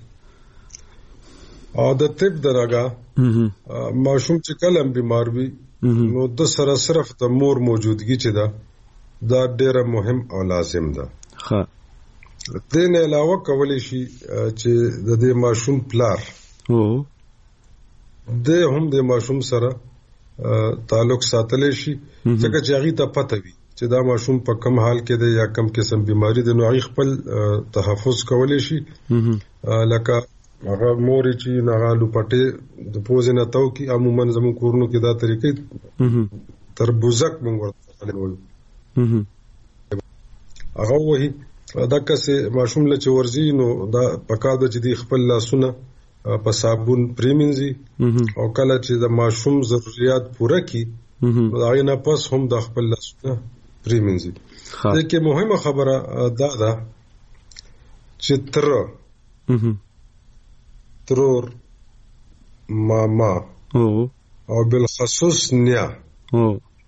او د طب درګه ماشوم چې کلم بیمار وي نو د سره صرف د مور موجودګي چې دا دا ډیره مهم او لازم ده ها د نه علاوه کولی شي چې د دې ماشوم پلار او د هم د ماشوم سره تعلق ساتلی شي ځکه چې هغه ته پته وي چې دا ماشوم په کم حال کې دی یا کم قسم بیماری دی نو هغه خپل تحفظ کولی شي لکه هغه موري چې هغه لوپټه د پوزنه تاو کی عموما زمو کورونو کې دا طریقې تربوزک موږ ورته وایو هغه وਹੀ دا کسه ماشوم له چورزي نو دا پکاده چې دی خپل لاسونه په صابون پریمنځي او کله چې د ماشوم ضرورت پوره کی دا نه پس هم د خپل لاسونه پریمنځي دا کې مهمه خبره دا ده چې تر ترور ماما او او بالخصوص نیا او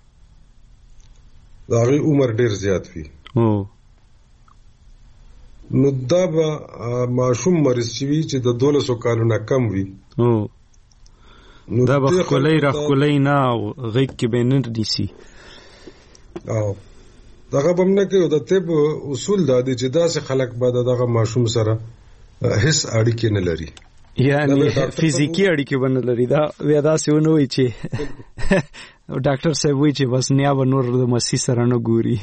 دا غي عمر ډیر زیات وي او نو دا به ماشوم مریض شي چې د دولسو کالو نه کم وي او دا به خولای را خولای نه غیږ کې به نه دي او دغه بمنه کې د طب اصول دا دي چې داسې خلک به دغه ماشوم سره هیڅ اړیکه نه لري یعنی فزیکی اړیکه ونه لري دا ویا دا څه ونه وي چې ډاکټر صاحب وی چې بس نیا به نور د مسی سره نه ګوري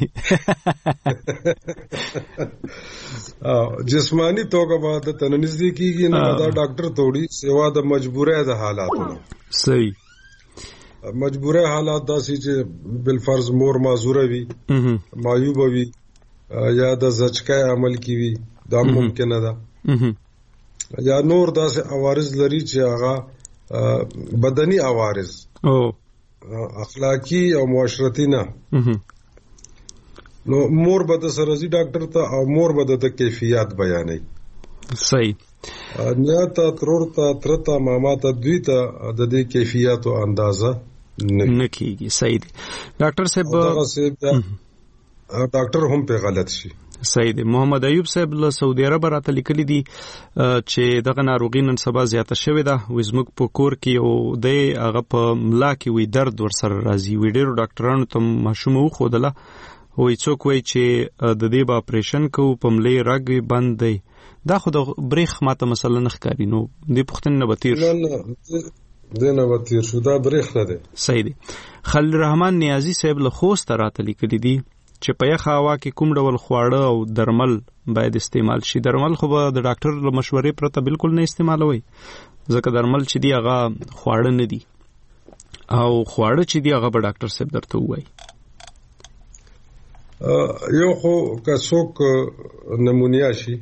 او جسمانی توګه به د تننځ کیږي نه دا ډاکټر توړي سیوا د مجبوره د حالاتونو صحیح مجبوره حالات داسې چې بل فرض مور معذوره وي معیوب وي یا د زچکای عمل کی وي دا ممکن ده یا نور داسې عوارض لري چې هغه بدني عوارض او اخلاقی او معاشرتی نه نو مور به د سرزي ډاکټر ته او مور به د کیفیت بیانې صحیح نه تا ترور ته ترتا ماما ته دوی ته د دې کیفیت او اندازه نه کیږي. صحیح دی ډاکټر صاحب. ډاکټر هم په غلط شي. صحیح دی. محمد ایوب صاحب له سعودي عرب راته لیکلي دي چې دغه ناروغي نن سبا زیاته شوې ده. وې زموږ په کور کې او د هغه په ملا کې وې درد ورسره راځي. وې ډېرو ډاکټرانو ته ماشوم وښودله وې څوک وایي چې د دې به اپریشن کوو په ملې رګ بند دی. دا خو د بریخ ماته مسله نه ښکاري. نو دې پوښتنې نه به تېر شو دې نه به تېر شو دا بریخ نه دی. صحیح دی. خلیل الرحمن نیازي صاحب له خوست راته لیکلي دي چې په یخه هوا کې کوم ډول خواړه او درمل باید استعمال شي. درمل خو به د ډاکټر له مشورې پرته بالکل نه استعمالوي ځکه درمل چې دی هغه خواړه نه دي او خواړه چې دی هغه به ډاکټر صاحب درته وایي. یو خو که څوک نمونیا شي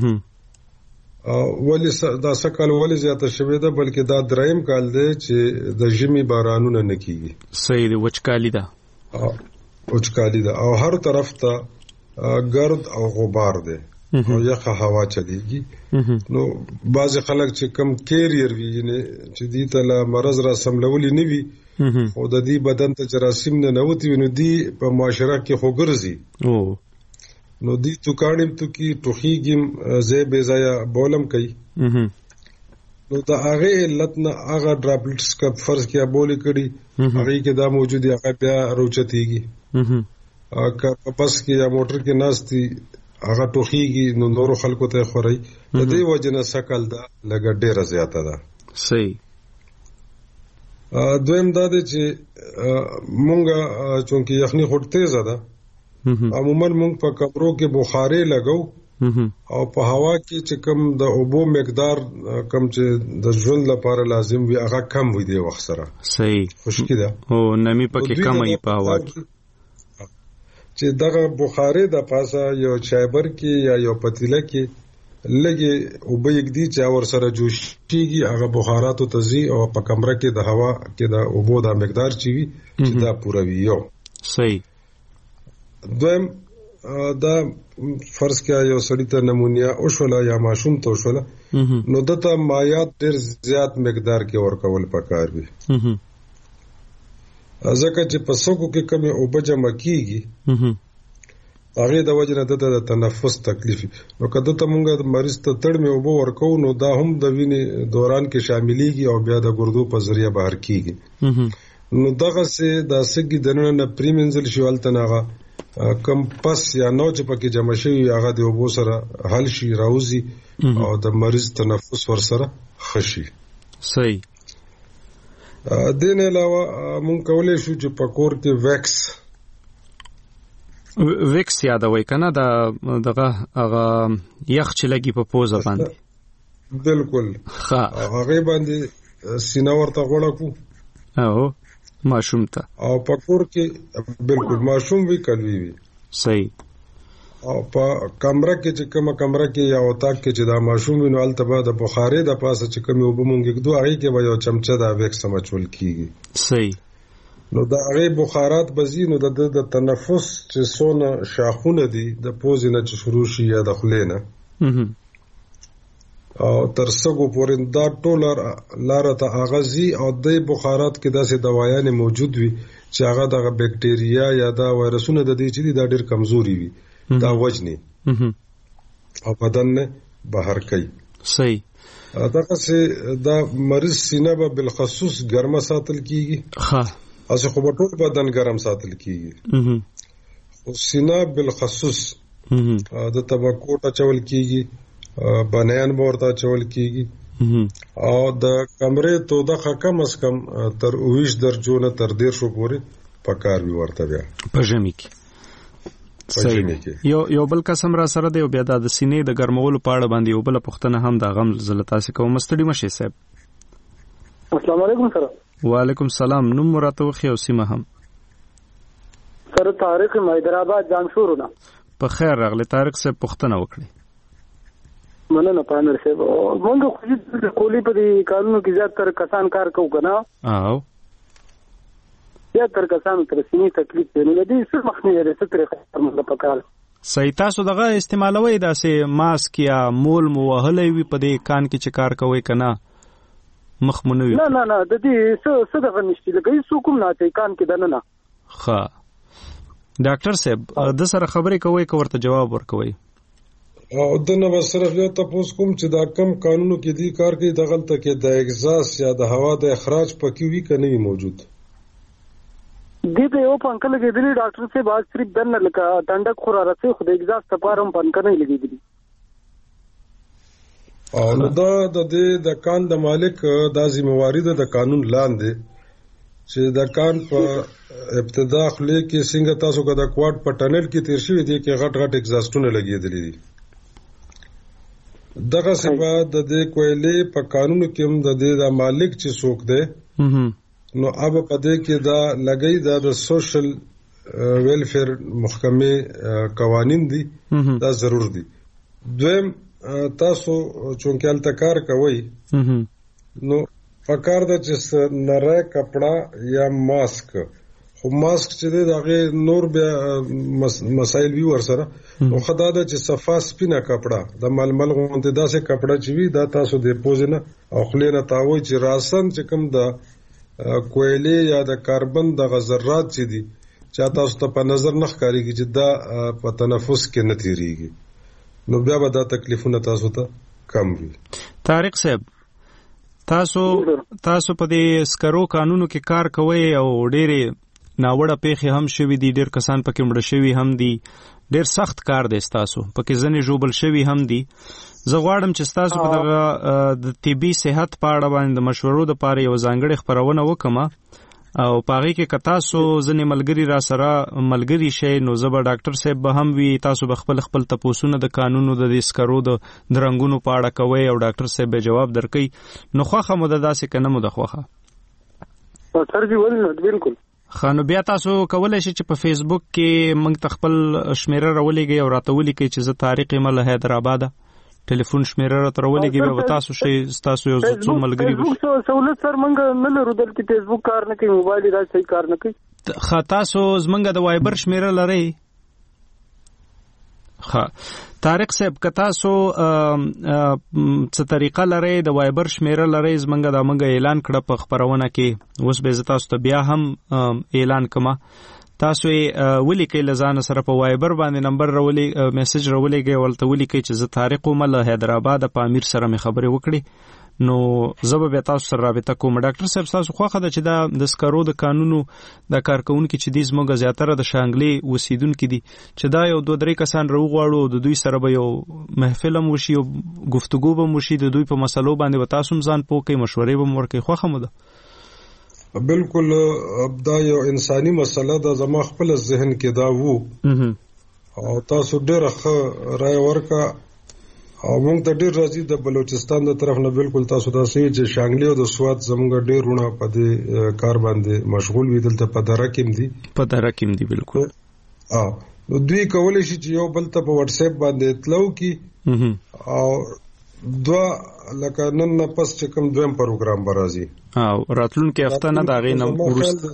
ولی دا سکال ولی زیاته شوې ده بلکې دا دریم کال دی چې د ژمي بارانونه نه کیږي. صحیح دی. وچکالي ده وچکالي ده او هر طرف ته گرد او غبار دی او یخه هوا چلیږي. نو بعض خلک چې کم کیریر وي یعنی چې دې ته لا مرض را سملولي نه وي او د دې بدن ته جراثیم نه نوتی نو دې په معاشره کې خو ګرځي نو دی تو کاڼم تو کی ټوخیګم زې بیزایا بولم کوي نو دا هغه علت نه هغه ډراپلټس کا فرض کیا بولی کړي هغه کې دا موجود دی هغه بیا روچتيږي هغه پس کې یا موټر کې ناشتي هغه ټوخیږي نو نورو خلکو ته خوري د دې وجنه سکل دا لګ ډیره زیاته ده. صحیح. دویم دا دی چې مونږه چونکی یخني خټ تیز ده عموما مونږ په کمرو کې بخاري لګو او په هوا کې چې کم د اوبو مقدار کم چې د ژوند لپاره لازم وي هغه کم وي دی وخت سره. صحیح. خشکی ده او نمی پکې کم وي په هوا کې چې دغه بخاري د پاسه یو چایبر کې یا یو پتیله کې لګي او به یک دی چې ور سره جوشيږي هغه بخاراتو تزي او په کمره کې د هوا کې د اوبو د مقدار چي وي چې دا پوره وي. یو صحیح. دویم دا فرض کیا یو سړی ته نمونیا او شولا یا ماشوم ته شولا نو دته مایات ډیر زیات مقدار کې ورکول پکار وي ځکه چې په سکو کې کمی او بجما کیږي هغه د وجه نه د تنفس تکلیف نو کله ته مونږه مریض ته تړ مې او ورکو نو دا هم د وینې دوران کې شاملېږي او بیا د ګردو په ذریعہ بهر کیږي نو دغه سه د سګي دنه نه پریمنزل شوال تناغه کم پس یا نو چې پکې جمع شوی هغه د اوبو سره حل شي راوزي او د مریض تنفس ور سره خشي. صحیح. دین علاوه مونږ کولای شو چې پکور کې ویکس ویکس یادوي کنه دا دغه هغه یخ چې لګي په پوزه باندې. بالکل. ها هغه باندې سینه ورته غوړه کو او ماشوم ته او پکور کې بالکل ماشوم وی کلوي وي. صحیح. او په کمره کې چې کومه کمره کې یا وتا کې چې دا ماشوم نو التبا د بخاري د پاسه چې کومه وبمونږ دوه هغه کې به یو چمچه دا ویکس مچول کیږي. صحیح. نو دا هغه بخارات بزی نو د د تنفس چې سونه شاخونه دي د پوزې نه چې شروع شي یا د خلینه او تر څنګه پورې دا ټول لار ته اغازي او د بخارات کې داسې دوايان موجود وي چې هغه د بکټیریا یا دا وایرسونه د دې چې دا ډېر کمزوري وي دا وجني او بدن نه بهر کوي. صحیح. دا څه دا مریض سینه به بالخصوص ګرمه ساتل کیږي. ها اسه خو ټول بدن ګرم ساتل کیږي او سینه بالخصوص د تبکوټه چول کیږي بنیان ورته چول کیږي او د کمرې تو د کم از کم تر ویش درجو نه تر ډیر شو پورې پکار وی ورته بیا په ژمي کې. صحیح. یو یو بل قسم را سره دی بیا د سینې د ګرمولو په اړه باندې یو بل پښتنه هم د غم زلتا سي کوم مستړي مشه صاحب. السلام علیکم سره. وعلیکم السلام. نوم مراتو خو سیمه هم سره طارق حیدرآباد جامشورونه. په خیر راغلی طارق صاحب پښتنه وکړي. مننه پامیر صاحب موږ خو د کولی په دې قانونو کې زیات تر کسان کار کوو کنه او زیات تر کسان تر سینې تکلیف دی نو دې څه مخنیوي لري څه طریقه موږ په کار. صحیح. تاسو دغه استعمالوي داسې ماسک یا مول مو وهلې وي په دې کان کې چې کار کوي کنه مخ مونږ نه نه نه د دې څه څه دغه نشته لکه هیڅ کوم نه ته کان کې دنه نه. ښه ډاکټر صاحب د سره خبرې کوي که ورته جواب ورکوي؟ او دنه به صرف یو تاسو کوم چې دا کم قانونو کې دی کار کوي دغلته کې د اگزاس یا د هوا د اخراج پکې وی کنه موجود دې ته یو پنکل لګیدلی ډاکټر صاحب باز صرف دنه لکه ټنډک خورا رسې خو د اگزاس لپاره هم پنکل نه لګیدلی او نو دا د دې د کان د مالک د ذمہواری ده د قانون لاندې چې د کان په ابتدا خلې کې څنګه تاسو کا د کوارټ په ټنل کې تیر شوی دی کې غټ غټ اگزاستونه لګیدلې دي دغه سبا د دې کویلې په قانونو کې هم د دې د مالک چې څوک دی نو اب په دې کې دا لګی دا د سوشل ویلفیر محکمې قوانین دي دا ضرور دي. دویم تاسو چونکه التکار کوي نو فکر د چې نره کپڑا یا ماسک خو ماسک چې دی دغه نور بیا مسائل وی ور سره نو خدای دا چې صفا سپینه کپڑا د ململ غونډه داسې کپڑا چې وی دا تاسو د پوزنه او خلینه تاوي چې راسن چې کوم د کویلې یا د کاربن د غذرات چې دي چې تاسو ته په نظر نه ښکاریږي چې دا په تنفس کې نه تیریږي نو بیا به دا تکلیفونه تاسو ته کم وي. طارق صاحب تاسو تاسو په دې سکرو قانونو کې کار کوي او ډېرې ناوړه پیښې هم شوي دي ډېر کسان پکې مړه شوي هم دي ډېر سخت کار دی ستاسو پکې ځنې ژوبل شوي هم دي. زه غواړم چې ستاسو په دغه د طبي صحت په اړه باندې د مشورو دپاره یو ځانګړې خپرونه وکړم او په هغې کې که تاسو ځینې ملګري را سره ملګري شئ نو زه به ډاکټر صاحب به هم وي تاسو به خپل خپل تپوسونه د قانونو د دې سکرو د رنګونو په اړه کوئ او ډاکټر صاحب به جواب درکوي نو خوښه مو ده داسې که نه مو ده خوښه؟ سر جی ولې بالکل ښه نو بیا تاسو کولی شئ چې په فیسبوک کې موږ ته خپل شمیره راولېږئ او راته ولیکئ چې زه طارق یم له حیدرآباده ټلیفون شمیره راته راولېږئ بیا به تاسو شئ ستاسو یو څو ملګري فیسبوک سهولت سر موږ نه لرو دلته فیسبوک کار نه کوي موبایل یې داسې صحیح کار نه کوي. ښه تاسو زموږ د وایبر شمیره لرئ؟ ښه طارق صاحب که تاسو څه طریقه لرئ د وایبر شمیره لرئ زموږ دا موږ اعلان کړه په خپرونه کې اوس به زه تاسو ته بیا هم اعلان کړم تاسو یې ولیکئ له ځانه سره په وایبر باندې نمبر راولي میسج راولېږئ ورته ولیکئ چې زه طارق وم له حیدرآباده په امیر سره مې خبرې وکړې نو زه به بیا تاسو سره رابطه کوم. ډاکټر صاحب تاسو خوښه ده چې دا د سکرو د قانونو د کارکوونکي چې دي زموږ زیاتره د شانګلې اوسیدونکي دي چې دا یو دوه درې کسان راوغواړو د دوی سره به یو محفل هم وشي او گفتگو به هم وشي د دوی په مسلو باندې به تاسو هم ځان پوه کوئ مشورې به هم ورکوئ خوښه مو ده؟ بالکل دا یو انساني مسله ده زما خپل ذهن کې دا وو او تاسو ډېره ښه رای ورکړه او موږ ته ډېر راځي د بلوچستان د طرف نه بالکل تاسو داسې چې شانګلې او د سوات زموږ ډېر رونه په دې کار باندې مشغول وي دلته په دره کې هم دي په دره کې هم دي بالکل نو دوی کولی شي چې یو بل ته په واتس اپ باندې اطلاع وکړي او دوه لکه نن نه پس چې کوم دویم پروګرام به راځي او راتلونکي هفته نه د هغې نه وروسته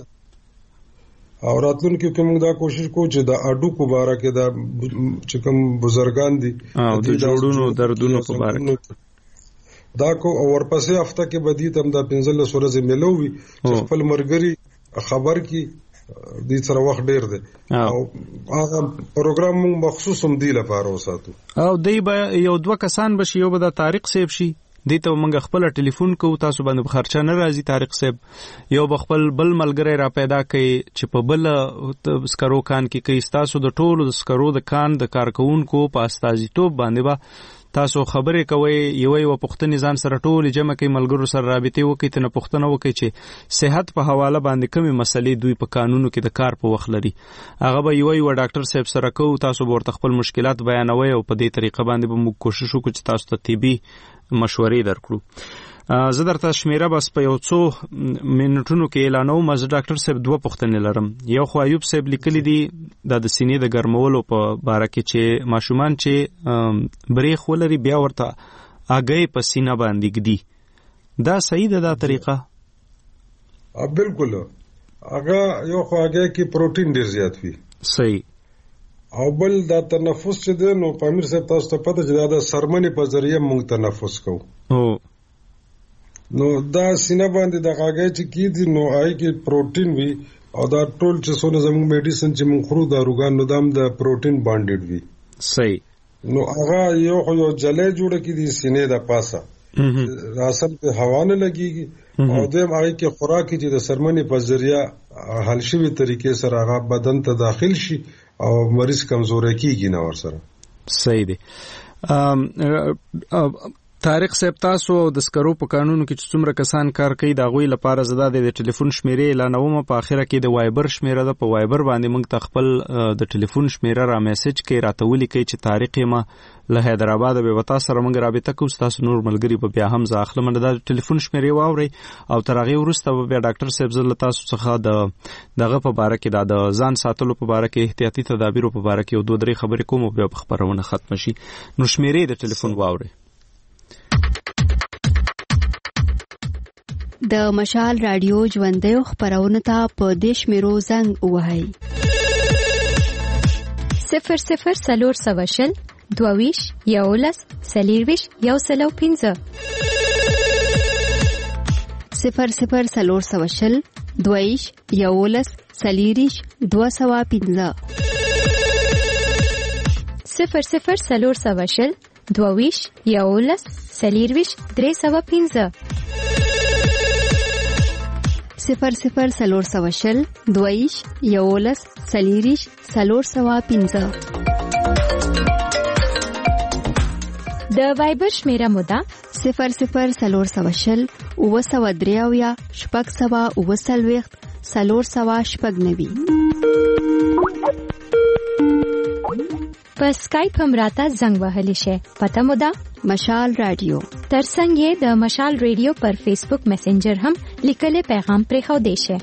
او راتلونکي کې موږ دا کوشش کوو چې د اډوکو باره کې دا چې کوم بزرګان دي او د جوړونو دردونو په باره کې دا کو او ورپسې هفته کې بدی تم دا پنځلس ورځې ملو وي چې خپل مرګري خبر کی دې سره وخت ډیر دی او هغه پروګرام موږ مخصوص هم دی لپاره وساتو او دی به یو دوه کسان بشي یو به د طارق صاحب شي دې ته موږ خپل ټلیفون کوو تاسو باندې خرچه نه راځي طارق صاحب یو بخپل بل ملګری را پیدا کړي چې په بل سکرو کان کې کوي تاسو د ټولو د سکرو د کان د کارکونکو په استازیتوب باندې با تاسو خبرې کوئ یو یو پوښتنې ځان سره ټول جمع کوي ملګرو سره رابطې وکړي ته نه پوښتنه وکړي چې صحت په حواله باندې کومې مسلې دوی په قانونو کې د کار په وخت لري هغه به یو یو ډاکټر صاحب سره کوو تاسو به ورته خپل مشکلات بیانوئ او په دې طریقه باندې به موږ کوشش وکړو چې تاسو ته طبي مشورې درکړو. زه درته شمیره بس په یو څو منټونو کې اعلانوم زه ډاکټر صاحب دوه پوښتنې لرم یو خو ایوب صاحب لیکلی دي دا د سینې د ګرمولو په باره کې چې ماشومان چې بریخ ولري بیا ورته هګۍ په سینه باندې ږدي دا صحیح ده دا طریقه؟ بالکل هغه یو خو هګۍ کې پروټین ډېر زیات وي صحیح او بل دا تنفس چې دی نو پامیر صاحب تاسو ته پته چې دا د سرمنې په ذریعه موږ تنفس کوو او نو دا سینه باندې د هګۍ چې کېدي نو هغې کې پروټین وي او دا ټول چې څونه زموږ میډیسن چې موږ خورو دا روغان نو دام د پروتین بانډډ وي. صحیح. نو هغه یو یو جلې جوړه کی دي سینې د پاسه راسل په هوا نه لګيږي او دیم هغه کې خوراکي چې د سرمنې په ذریعہ حل شوی طریقې سره هغه بدن ته داخل شي او مریض کمزوري کیږي نه ور سره. صحیح دی. طارق صاحب تاسو د سکرو په قانونو کې چې څومره کسان کار کوي دا غوي لپاره زده د ټلیفون شمیرې اعلانوم په اخره کې د وایبر شمیره ده په وایبر باندې موږ تخپل د ټلیفون شمیره را میسج کې راتولي کوي چې طارق ما له حیدرآباد به وتا سره موږ رابطه کوو تاسو نور ملګری په بیا هم ځاخله منډه د ټلیفون شمیرې واوري او ترغه ورسته به ډاکټر صاحب زله تاسو څخه د دغه په باره کې د ځان ساتلو په باره کې احتیاطي تدابیر په باره کې او دوه درې خبرې کوم او بیا خبرونه ختم شي. نو شمیرې د ټلیفون واوري. د مشال رادیو ژوندۍ خبرونه ته په دیش میرو زنګ وهاي صفر صفر سلور سواشل دوویش یولس سلیرویش یو سلو پینزه صفر صفر سلور سواشل دوویش یولس سلیریش دو سوا پینزه صفر صفر سلور سواشل دوویش یولس سلیرویش درې سوا پینزه صفر صفر سلور سواشل دویش یولس سلیریش سلور سوا پینزه. د وایبر شمیره مودا صفر صفر سلور سواشل اوه سوا دریاویا شپږ سوا اوه سلويخت سلور سوا شپږ نوي. په سکایپ هم راته زنګ وهلی شي. پته مودا مشال رادیو. ترڅنګ یې د مشال رادیو پر فیسبوک میسنجر هم لیکل پیغام پرې خو دی شي.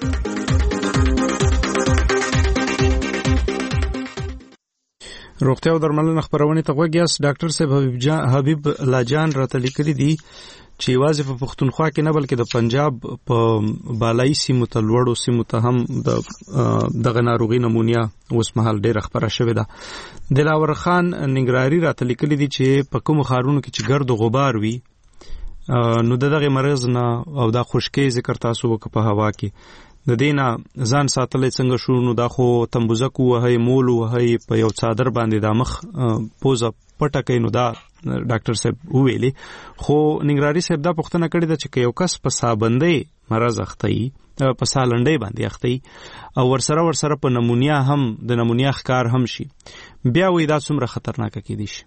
روغتیا او درملنه خبرونه ته وګیاس ډاکټر صاحب حبیب جان حبیب لاجان راته لیکلي دي چې واځي په پښتونخوا کې نه بلکې د پنجاب په بالای سیمو ته لوړو سیمو ته هم د دغه ناروغي نمونیا اوس مهال ډېر خبره شوې ده. دلاور خان ننګرهاري راته لیکلي دي چې په کوم خارونو کې چې ګرد او غبار وي نو دغه مرز نه او د خشکې ذکر تاسو وک په هوا کې د دینا ځان ساتلې څنګه شو نو دا خو تمبوزکو وهي مول وهي په یو څادر باندې د مخ پوزه پټه کینو دا ډاکټر صاحب ویلي. خو ننګرهاري صاحب دا پوښتنه کړې ده چې یو کس په سابندې مرز اخته په سالنډې باندې اخته او ورسره ورسره په نمونیا هم د نمونیا ښکار هم شي بیا وې دا څومره خطرناک کېدی شي.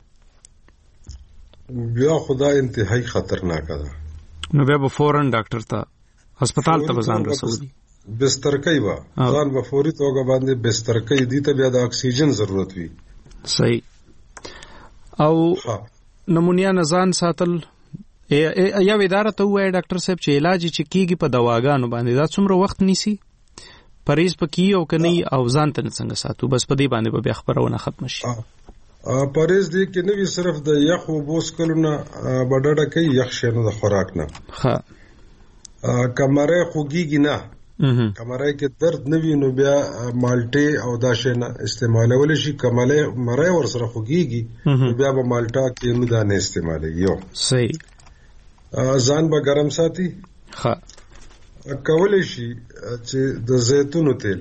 بیا خدا انتهایی خطرناک ده. نو بیا به فورن ډاکټر ته هسپتال ته ځان رسولي بستر کوي وا ځان به فوري توګه باندې بستر کوي دي ته بیا د اکسیجن ضرورت وي. صحیح. او نمونیا نزان ساتل یا اداره ته وای ډاکټر صاحب چې علاج چې کیږي په دواګانو باندې دا څومره وخت نیسي پریز پکې او کني او ځان ته څنګه ساتو بس په دې باندې به بیا خبرونه ختم شي. پریز دې کې نوې صرف د یخ او بوس کلونه بډړه کوي یخ شنو د خوراک نه ها کمره خوږیږي نه کمره کې درد نوې نو بیا مالټه او دا شنه استعمالول شي کمله مره ور سره خوږیږي بیا به مالټا کې نو دا نه استعمالي یو. صحیح. ځان به ګرم ساتي. ها کولای شي چې د زیتون تیل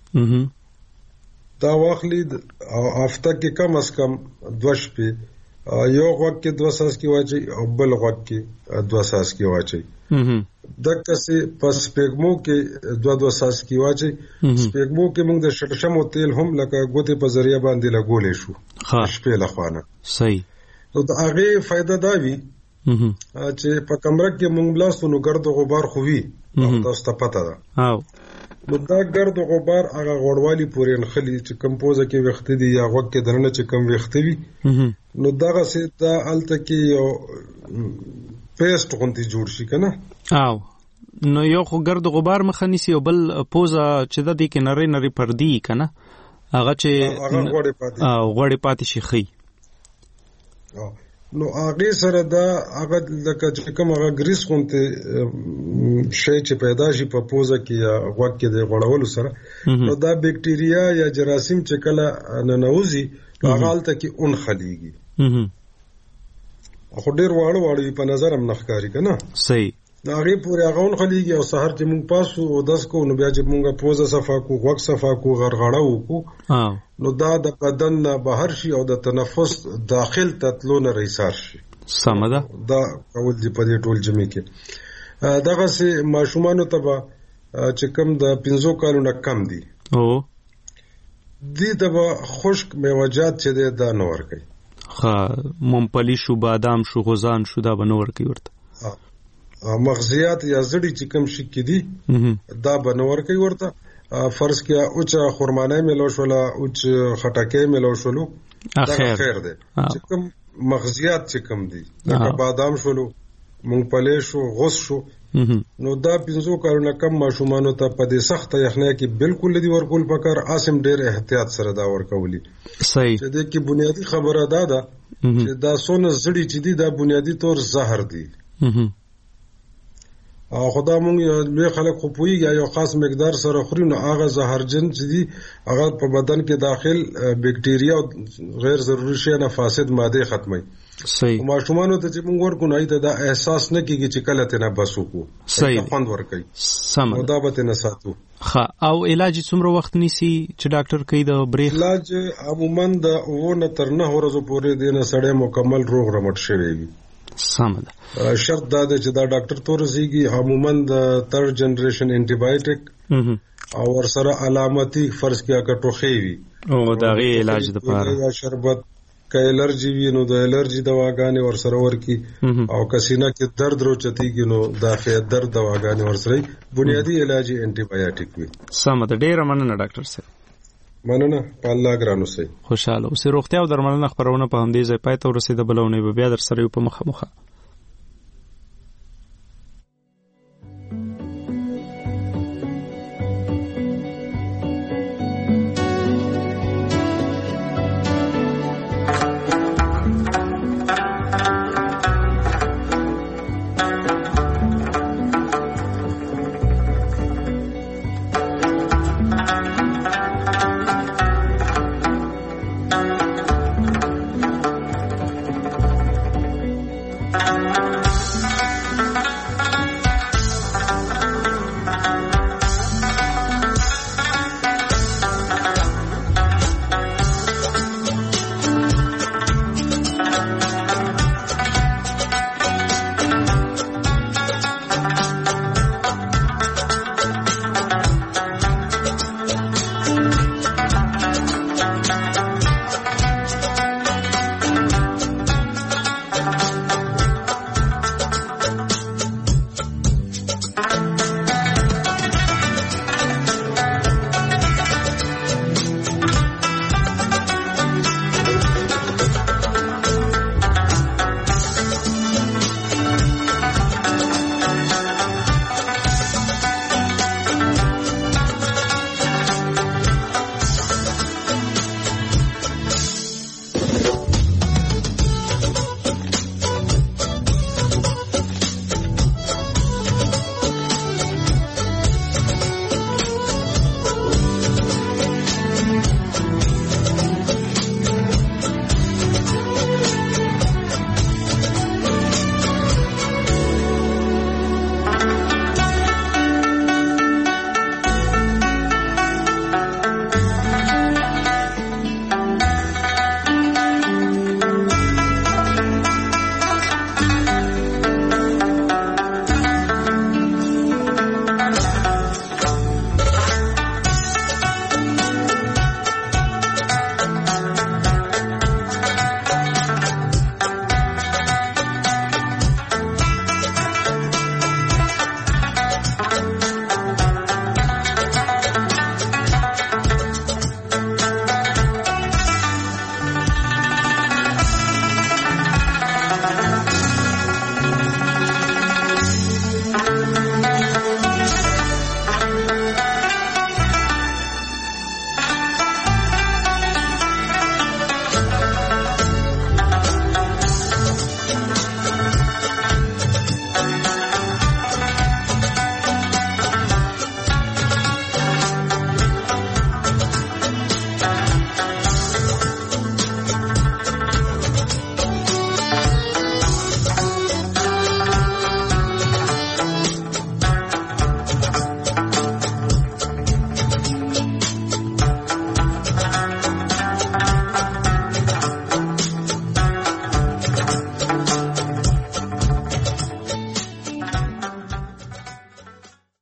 دا واخلي او هفته کې کم از کم دوه شپې یو غوږ کې دوه ساس کې واچي او بل غوږ کې دوه ساس کې واچي دغه څه پس پېګمو کې دوه دوه ساس کې واچي پېګمو کې موږ د شړشمو تیل هم لکه ګوتې په ذریعہ باندې لګولې شو شپې لخوانه. صحیح. نو دا هغه فائدہ دا وی چې په کمره کې موږ بلاستونو ګرد غبار خووي تاسو ته پته ده. او نو دا ګرد غبار هغه غوړوالي پورې نخلي چې کمپوزه کې وخت دي یا وخت کې درنه چې کم وخت وي نو دغه څه دا الته کې یو پیسټ غونډي جوړ شي کنه. او نو یو خو ګرد غبار مخه نیسي او بل پوزه چې د دې کې نری نری پردي کنه هغه چې هغه غوړې پاتې او غوړې پاتې شي خي نو هغه سره دا هغه لکه چې کوم هغه ګریس غونته شی چې پیدا شي په پوزه کې یا غوږ کې د غوړولو سره نو دا بکټیریا یا جراثیم چې کله ننوزي هغه حالت کې اون خليږي خو ډیر واړو واړو په نظر هم نخکاری کنه. صحیح. هغه پورې هغه خلیږي او سحر چې مونږ پاسو او داس کو نو بیا چې مونږه پوزه صفا کو غوږ صفا کو غرغړه وکړو نو دا د بدن نه بهر شي او د تنفس داخل تتلو نه رئیسار شي. سمده دا کول دی په دې ټول جمع کې دغه سي ماشومان ته به چې کم د پنځو کالو نه کم دي او دي ته به خشک میوجات چې دا نه ورکي. ها ممپلی شو بادام شو غوزان شو دا به نه ورکي ورته. مغزیات یا زړی چې کم شي کې دي دا به نه ورکي ورته. فرض کیا اوچ خرمانه ملو شولا اوچ خټکه ملو شولو دا خیر دی. چې کم مغزیات چې کم دي لکه بادام شولو مونږپلی شو غوس شو نو دا پنځو کارونه کم ماشومانو ته په دې سخت یخنۍ کې بالکل دی ورکول پکار اسم ډېر احتیاط سره دا ورکولي. صحیح. چې د کې بنیادی خبره دا ده چې دا سونه زړی چې دي دا بنیادی طور زهر دي. او خدا مونږ یو خلک خو پویږي یو خاص مقدار سره خوري نو هغه زهرجن چې دي هغه په بدن کې داخل بکټیریا او غیر ضروري شي نه فاسد ماده ختمي. صحیح. ماشومان ته چې مونږ ورکو نه ته دا احساس نه کیږي چې کله ته نه بسو کو. صحیح. خوند ورکي. سم. دا به نه ساتو. ها او علاج څومره وخت نیسي چې ډاکټر کوي د بریخ؟ علاج عموما د وونه تر نه ورځو پورې د نه سړی مکمل روغ رمټ شوی وي. سمده. شرط دا ده چې دا ډاکټر تورسيږي عموما د تھرډ جنریشن انټي بایوټیک او ورسره علامتي فرض کیا کټوخي وي او دا غي علاج د پاره یا شربت کا الرجی وي نو د الرجی دواګانې ورسره ورکی او کسینه کې درد روچتيږي نو دا خې درد دواګانې ورسره بنیادی علاج انټي بایوټیک وي. سمده. ډیر مننه ډاکټر صاحب. مننه په الله ګرانو سي. خوشاله اوسې. روغتیا او درملنه خبرونه په همدې ځای پای ته ورسېده. بلونه به بیا در سره یو په مخه مخه.